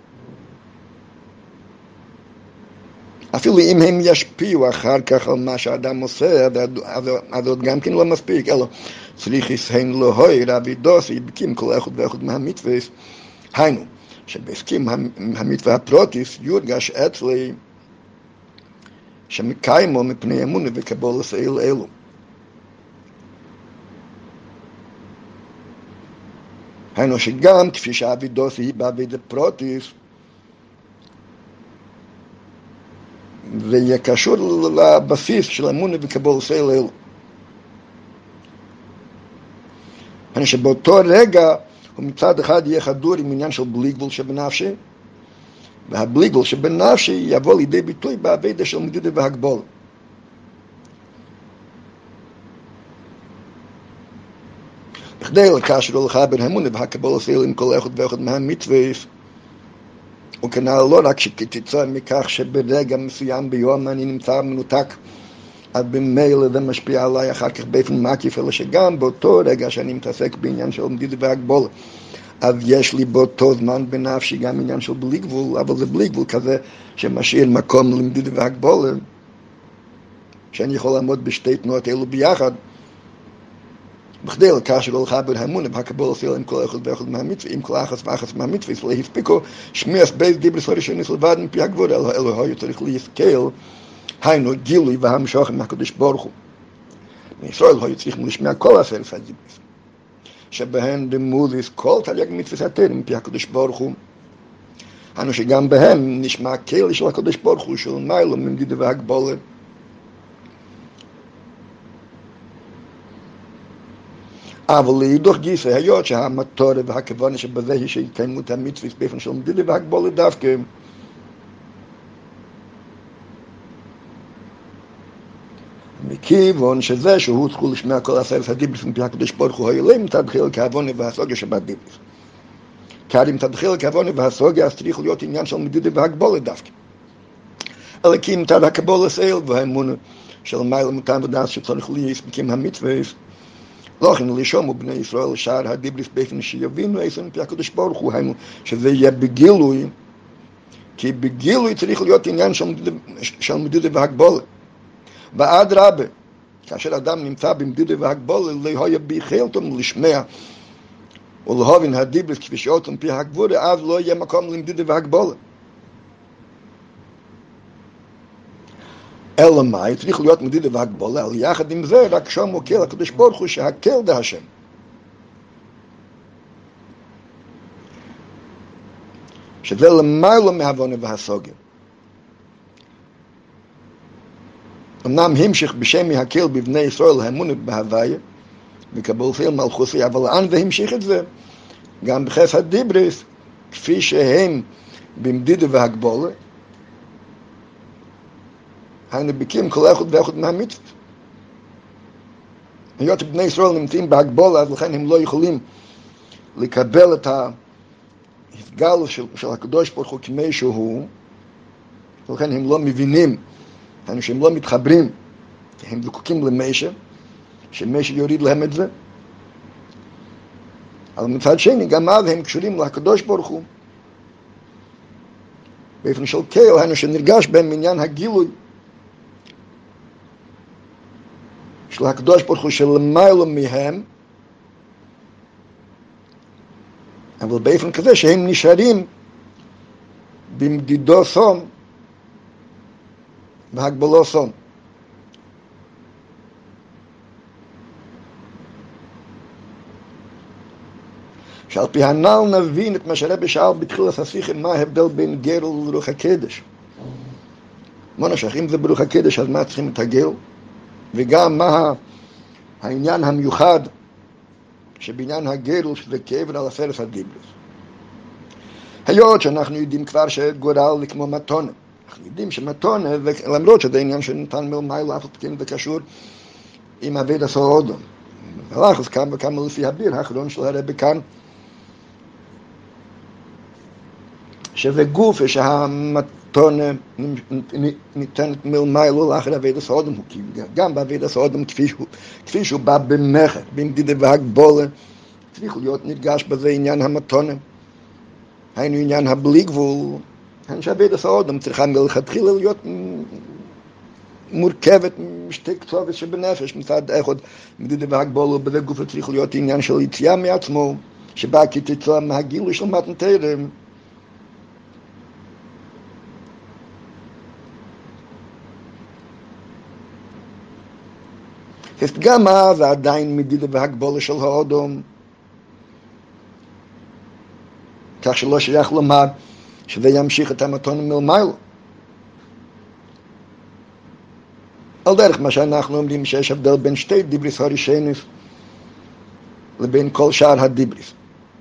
אפילו אם הם ישפיעו אחר כך על מה שהאדם עושה, אז עוד גם כן לא מספיק, אלא צריך ישהן לו הוי רבי דוסי, בקים כל אחד ואחד מהמצווה, היינו, שבהסכים המצווה הפרוטיס יורגש אצלי, שמקיימו מפני אמונה וקבולס אל אלו. היינו שגם כפי שהאבידוס היא בעביד פרוטיס, זה יהיה קשור לבסיס של אמונה וקבולס אל אלו. היינו שבאותו רגע הוא מצד אחד יהיה חדור עם עניין של בלי גבול שבנפשי, והבלי גבול שבנפשי יבוא לידי ביטוי בעבידה של מדידה והגבול. בכדי לקשר לחבר אמונה והקבולס אל עם כל אחד ואחד מהמצווה, וכנ"ל לא רק שכתוצאה מכך שברגע מסוים ביום אני נמצא מנותק, אז במילא זה משפיע עליי אחר כך באופן מקיף, אלא שגם באותו רגע שאני מתעסק בעניין של מדידה והגבול, אז יש לי באותו זמן בנפשי גם עניין של בלי גבול, אבל זה בלי גבול כזה שמשאיר מקום למדידה והגבול, שאני יכול לעמוד בשתי תנועות אלו ביחד, בכדי לקשר לחבר האמונה והקבולס אל עם כל אחד ואחד מהמצווה, עם כל אחת ואחת מהמצווה, להספיקו שמיעס בייס דיברס הראשונס לבד מפי הגבורה, אלוהי הוא צריך להסכל, היינו גילוי והמשוך מהקדוש ברוך הוא. בישראל היו צריכים לשמיע כל עשרת הדיברס, שבהן דמוזיס כל תרי"ג מצוות התורה מפי הקדוש ברוך הוא, היינו שגם בהם נשמע כלי של הקדוש ברוך הוא, של מיילו ממדידה והגבולה, אבל להידוך גיסא היות שהמטרה והכוונה שבזה היא שהתקיימו את המצוות באופן של מדידה והגבולה דווקא, מכיוון שזה שהוא צריך לשמוע כל עשרת הדיברס מפי הקדוש ברוך הוא היו להם מצד חילוק העוונה והסוגיה שבדיברס. כי אם מצד חילוק העוונה והסוגיה אז צריך להיות עניין של מדידה והגבולה דווקא. אלא כי מצד הקבולס אל והאמונה של מעלה מותם ודעת שצריך להספיקים המצווה, לא כן לשום בני ישראל שאר הדיברס באופן שיבינו איסון מפי הקדוש ברוך הוא, היינו שזה יהיה בגילוי, כי בגילוי צריך להיות עניין של מדידה, של מדידה והגבולה. ואדרבה, כאשר אדם נמצא במדידה והגבולה, לא היה ביכולתו לשמוע ולהבין הדיברס כפי שאותו מפי הגבורה, אז לא יהיה מקום למדידה והגבולה. אלא מה? צריך להיות מדידה והגבולה, אבל יחד עם זה רק שם מוקל הקדוש ברוך הוא שהקל דה השם. שזה למעלה מהעוונה והסוגיה. אמנם המשיך בשם להקל בבני ישראל האמונה בהוויה, וקבל פיל מלכוסי, אבל לאן והמשיך את זה? גם בחסד דיבריס, כפי שהם במדידה והגבולה, הנבקים כל אחד ואחד מהמצוות. היות בני ישראל נמצאים בהגבולה, אז לכן הם לא יכולים לקבל את ההתגלות של, של הקדוש ברוך הוא כמי שהוא, ולכן הם לא מבינים, שהם לא מתחברים, הם זקוקים למשה, שמשה יוריד להם את זה. אבל מצד שני, גם אז הם קשורים לקדוש ברוך הוא. באופן של קהל, שנרגש בהם עניין הגילוי של הקדוש ברוך הוא שלמיילו מהם, אבל באופן כזה שהם נשארים במדידו סום והגבלו סום. שעל פי הנ"ל נבין את מה שהרבי שאל בתחילת השיחה, מה ההבדל בין גר לרוח הקדש. מה נשך, אם זה ברוח הקדש, אז מה צריכים את הגר? וגם מה העניין המיוחד שבעניין הגר, שזה כאבן על עשרת הדיברות. היות שאנחנו יודעים כבר שגורל זה כמו מתונה. אנחנו יודעים שמתונה, למרות שזה עניין שניתן מלמעלה, אף פתקים זה קשור עם עבד הסעודום. הלך אז כמה וכמה לפי הביר האחרון של הרבי כאן, שזה גוף שהמתונה ניתנת מלמעלה לאחר עבד הסעודום, גם בעבד הסעודום כפי שהוא, כפי שהוא בא במחר, במדידה והגבולה, צריך להיות נרגש בזה עניין המתונה. היינו עניין הבלי גבול, שעבד הסעודום צריכה מלכתחילה להיות מורכבת משתי קצוות שבנפש, מצד אחד מדידה והגבולה, ובזה גוף צריך להיות עניין של יציאה מעצמו, שבא כתוצאה מהגילוי של מתן תורה. גם אז עדיין מדידה והגבולה של האדום, כך שלא שייך לומר שזה ימשיך את המתונה מלמעלה. על דרך מה שאנחנו אומרים שיש הבדל בין שתי דיבריס הראשונים לבין כל שאר הדיבריס.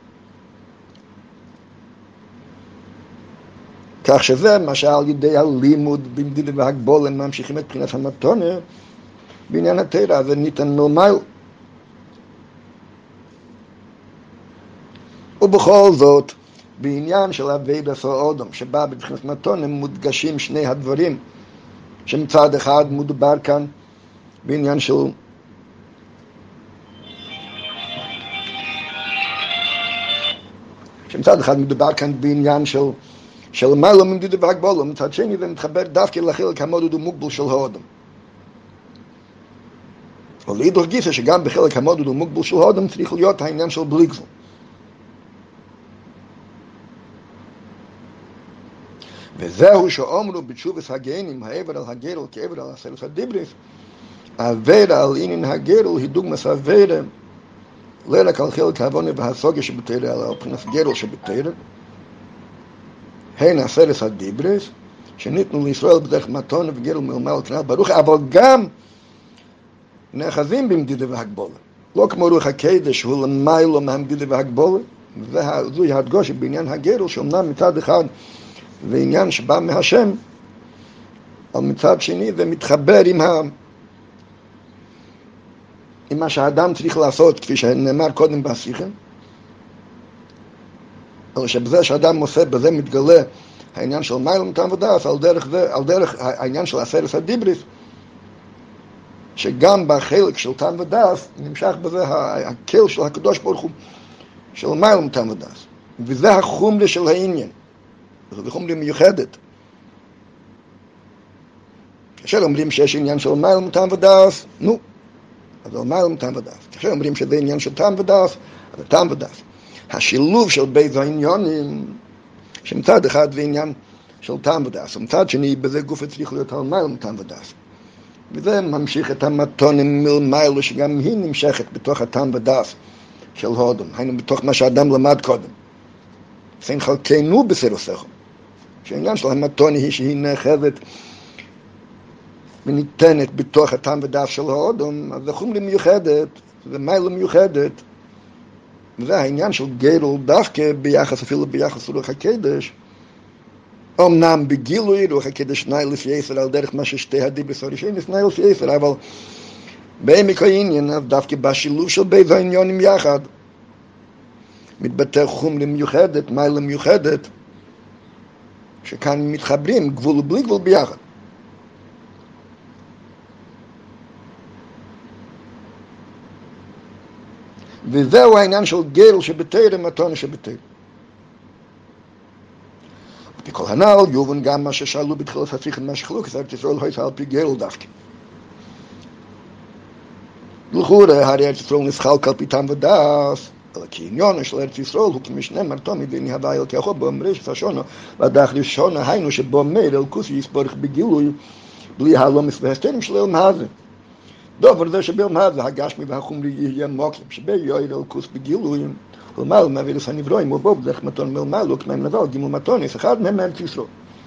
כך שזה מה שעל ידי הלימוד במדידה והגבולה ממשיכים את בחינת המתונה, בעניין התורה זה ניתן מלמעלה. ובכל זאת, בעניין של עבד הסעודום שבא בבחינת מתונה, מודגשים שני הדברים, שמצד אחד מדובר כאן בעניין של שמצד אחד מדובר כאן בעניין של של מעלה ממדידה והגבולה, מצד שני זה מתחבר דווקא לחלק המודד ומוגבל של האדם. אבל להידור גיסא שגם בחלק המודד ומוגבל של האדם צריך להיות העניין של בלי גבול. וזהו שאומרו בתשובת הגיינים, העבר על הגרל כעבר על עשרת הדיברות, העבר על עניין הגרל היא דוגמת העבר לא רק על חלק העוונה והסוגיה שבתורה, אלא על פרנס גרל שבתורה, הן עשרת הדיברות שניתנו לישראל בדרך מתונה וגרל מלמעלה כנ"ל ברוך, אבל גם נאחזים במדידה והגבולה, לא כמו רוח הקדש שהוא למעלה מהמדידה והגבולה. וזוהי ההדגשה בעניין הגרל, שאומנם מצד אחד זה עניין שבא מהשם, אבל מצד שני זה מתחבר עם, ה... עם מה שהאדם צריך לעשות, כפי שנאמר קודם בשיחה. אבל שבזה שאדם עושה, בזה מתגלה העניין של מעלה מטעם ודעת, על דרך זה, על דרך העניין של עשרת הדיברות, שגם בחלק של טעם ודעת נמשך בזה הקל של הקדוש ברוך הוא של מעלה מטעם ודעת, וזה החומרה של העניין. זו חומרה מיוחדת. כאשר אומרים שיש עניין של מעלה מטעם ודעת, נו, אז על מעלה מטעם ודעת. כאשר אומרים שזה עניין של טעם ודעת, אז טעם ודעת. השילוב של בית העניונים, שמצד אחד זה עניין של טעם ודעת, ומצד שני בזה גוף צריך להיות על מעלה מטעם ודעת. וזה ממשיך את המתונה מלמעלה, שגם היא נמשכת בתוך הטעם ודעת של האדם, היינו בתוך מה שהאדם למד קודם. זה חלקנו בסדר שכל. שהעניין של המתונה היא שהיא נאחזת וניתנת בתוך הטעם ודף של האודום, אז זה חומרה מיוחדת, זה מיילה מיוחדת. וזה העניין של גדול דווקא ביחס, אפילו ביחס לרוח הקדש. אמנם בגילוי רוח הקדש נאי לפי עשר על דרך מה ששתי הדיברס הראשונים נאי לפי עשר, אבל בעמק העניין דווקא בשילוב של בית העניונים יחד מתבטא חומרה מיוחדת, מיילה מיוחדת, שכאן מתחברים גבול ובלי גבול ביחד. וזהו העניין של גדול שבתרא מתונה שבתרא. על פי כל הנ"ל יובן גם מה ששאלו בתחילת השיחה, מה שחלוקת ארץ ישראל הייתה על פי גדול דווקא. לכאורה הרי ארץ ישראל נסחלק על פי טעם ודעת, אלא כי עניון של ארץ ישראל הוא כמשנה תמיד והנה הווה אל כאחו בו אמרש השונו והדרך ראשונה היינו שבו אומר אל כוסי יסבורך בגילוי בלי הלומס והסתרים של אלם הזה. דובר זה שבאלם הזה הגשמי והחומרי יהיה מוקים שבי יויר אל כוס בגילויים ולמעלה מהווירס הנברואים ובו בדרך מתון מלמעלו כמהם נבל גימול מתונס אחד מהם ארץ ישראל.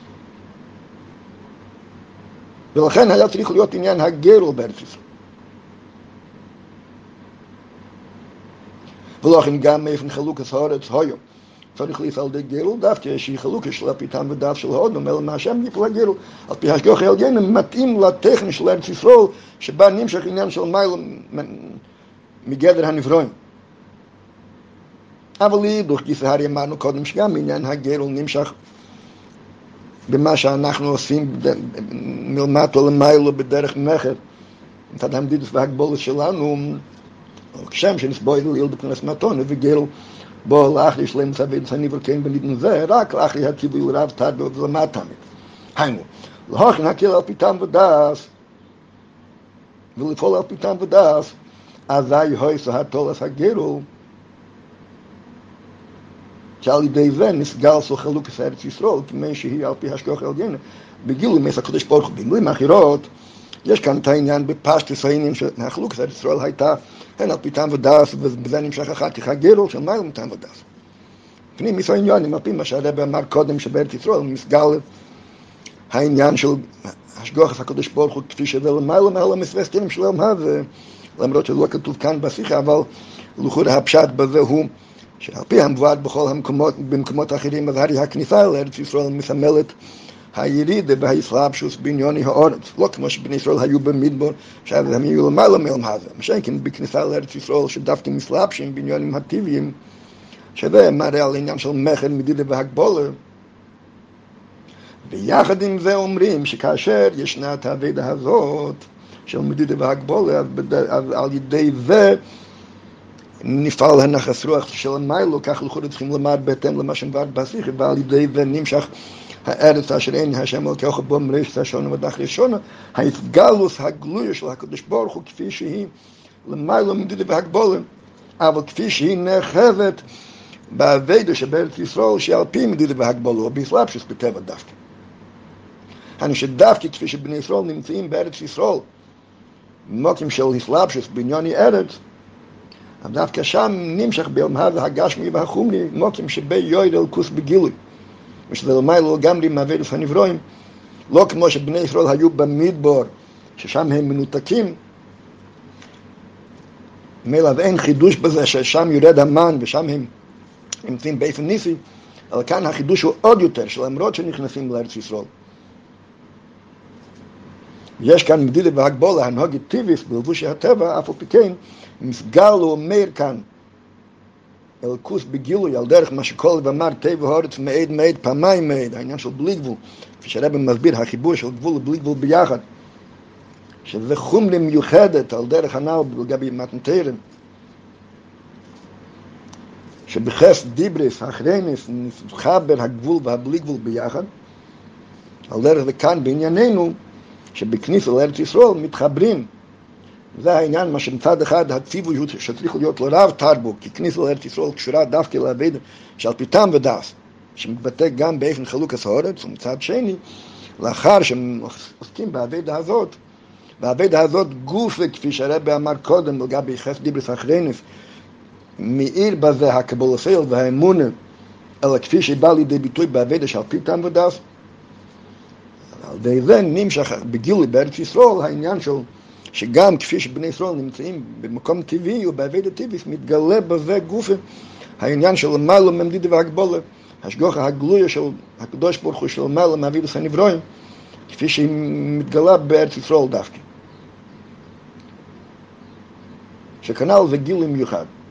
ולכן היה צריך להיות עניין הגרל בארץ ישראל. ולכן גם מאיפן חלוקת הארץ היום צריך להיפעל על ידי גרל דווקא שהיא חלוקת של הפיתם ודף של האודום אלא מהשם יפעל הגרל על פי השגוח העליון מתאים לטכני של ארץ ישראל שבה נמשך עניין של מייל מגדר הנברואים. אבל להידוך גיסא הרי אמרנו קודם שגם עניין הגרל נמשך במה שאנחנו עושים מלמטו למיילו בדרך מכר מצד המדידות והגבולת שלנו כשם שנסבוי ליל בפנס מתון וגרל בו לאחרי שלם צווי לסניבר כן בניתן זה רק לאחרי הציווי לרב תדו ולמטה היינו להוכן הקל על פיתם ודס ולפעול על פיתם ודס אזי הויסו התולס הגרל שעל ידי זה נסגל סו חלוקת ארץ ישראל כמי שהיא על פי השגוח העליון בגילוי מס הקדוש ברוך הוא. במילים אחרות יש כאן את העניין בפשטוס העניין שהחלוקת ארץ ישראל הייתה הן על פי טעם ודס ובזה נמשך אחר כך הגרל של מייל מטעם ודס. פנים מסו עניונים על פי מה שהרבא אמר קודם שבארץ ישראל מסגל העניין של השגוח הקדוש ברוך הוא כפי שזה למעלה מהלומס והסתרים של אלם הזה, למרות שלא כתוב כאן בשיחה, אבל לכאורה הפשט בזה הוא שעל פי המבואר בכל המקומות, במקומות אחרים, אז הרי הכניסה לארץ ישראל מסמלת הירידה וההסלבשוס בעניוני הארץ, לא כמו שבני ישראל היו במדבר, שאז הם היו למעלה מאלם הזה. משכן בכניסה לארץ ישראל שדווקא מסלבשים בעניונים הטבעיים, שזה מראה על העניין של מכר, מדידה והגבולה. ויחד עם זה אומרים שכאשר ישנה את העבודה הזאת של מדידה והגבולה, אז, אז על ידי זה נפעל הנחס רוח של המיילו, כך לכאורה צריכים למד בהתאם למה שמבואר בשיחה, ועל ידי זה נמשך הארץ אשר אין השם על כאחו בו מרשת השונה ודח ראשונה, ההתגלוס הגלויה של הקדוש ברוך הוא כפי שהיא למיילו מדידה והגבולה, אבל כפי שהיא נרחבת בעבודה שבארץ ישראל שהיא על פי מדידה והגבולה, או בהסלבשוס בטבע דווקא. אני שדווקא כפי שבני ישראל נמצאים בארץ ישראל, מוקים של הסלבשוס בעניוני ארץ, אבל דווקא שם נמשך באלם הזה הגשמי והחומרי, מוקים שבי יויר אל כוס בגילוי. ושזה למיילו לגמרי מעבודת הנברואים, לא כמו שבני ישראל היו במדבר, ששם הם מנותקים, מילא ואין חידוש בזה ששם יורד המן ושם הם נמצאים באופן ניסי, אבל כאן החידוש הוא עוד יותר, שלמרות שנכנסים לארץ ישראל. יש כאן מדידה והגבולה, הנהוגת טבעית בלבושי הטבע, אף על פי כן, מסגל הוא אומר כאן, אל כוס בגילוי, על דרך מה שכל ואמר טבע הארץ מעד מעד פעמיים מעד, העניין של בלי גבול, כפי שהרבא מסביר, החיבור של גבול ובלי גבול ביחד, שזה חומרה מיוחדת על דרך הנ"ל לגבי מתן תורה, שבחס דיברס, אחרינס, נסחבר הגבול והבלי גבול ביחד, על דרך וכאן בענייננו, שבכניסה לארץ ישראל מתחברים. זה העניין מה שמצד אחד הציווי הוא שצריך להיות לרב תרבו, כי כניסה לארץ ישראל קשורה דווקא לעבודה של פיתם ודס, שמתבטא גם באופן חלוקת הארץ, ומצד שני, לאחר שהם עוסקים בעבודה הזאת, בעבודה הזאת גוף, כפי שהרבא אמר קודם, לגבי חס דיברס אחרינס, מאיר בזה הקבולוסל והאמונה, אלא כפי שבא לידי ביטוי בעבודה של פיתם ודס, על ידי זה נמשך בגילוי בארץ ישראל העניין של שגם כפי שבני ישראל נמצאים במקום טבעי ובעבודת טבעית, מתגלה בזה גוף העניין של למעלה ממדידה והגבולה, השגחה הגלויה של הקדוש ברוך הוא של למעלה מעבודת הנברואים, כפי שהיא מתגלה בארץ ישראל דווקא. שכנ"ל זה גילוי מיוחד.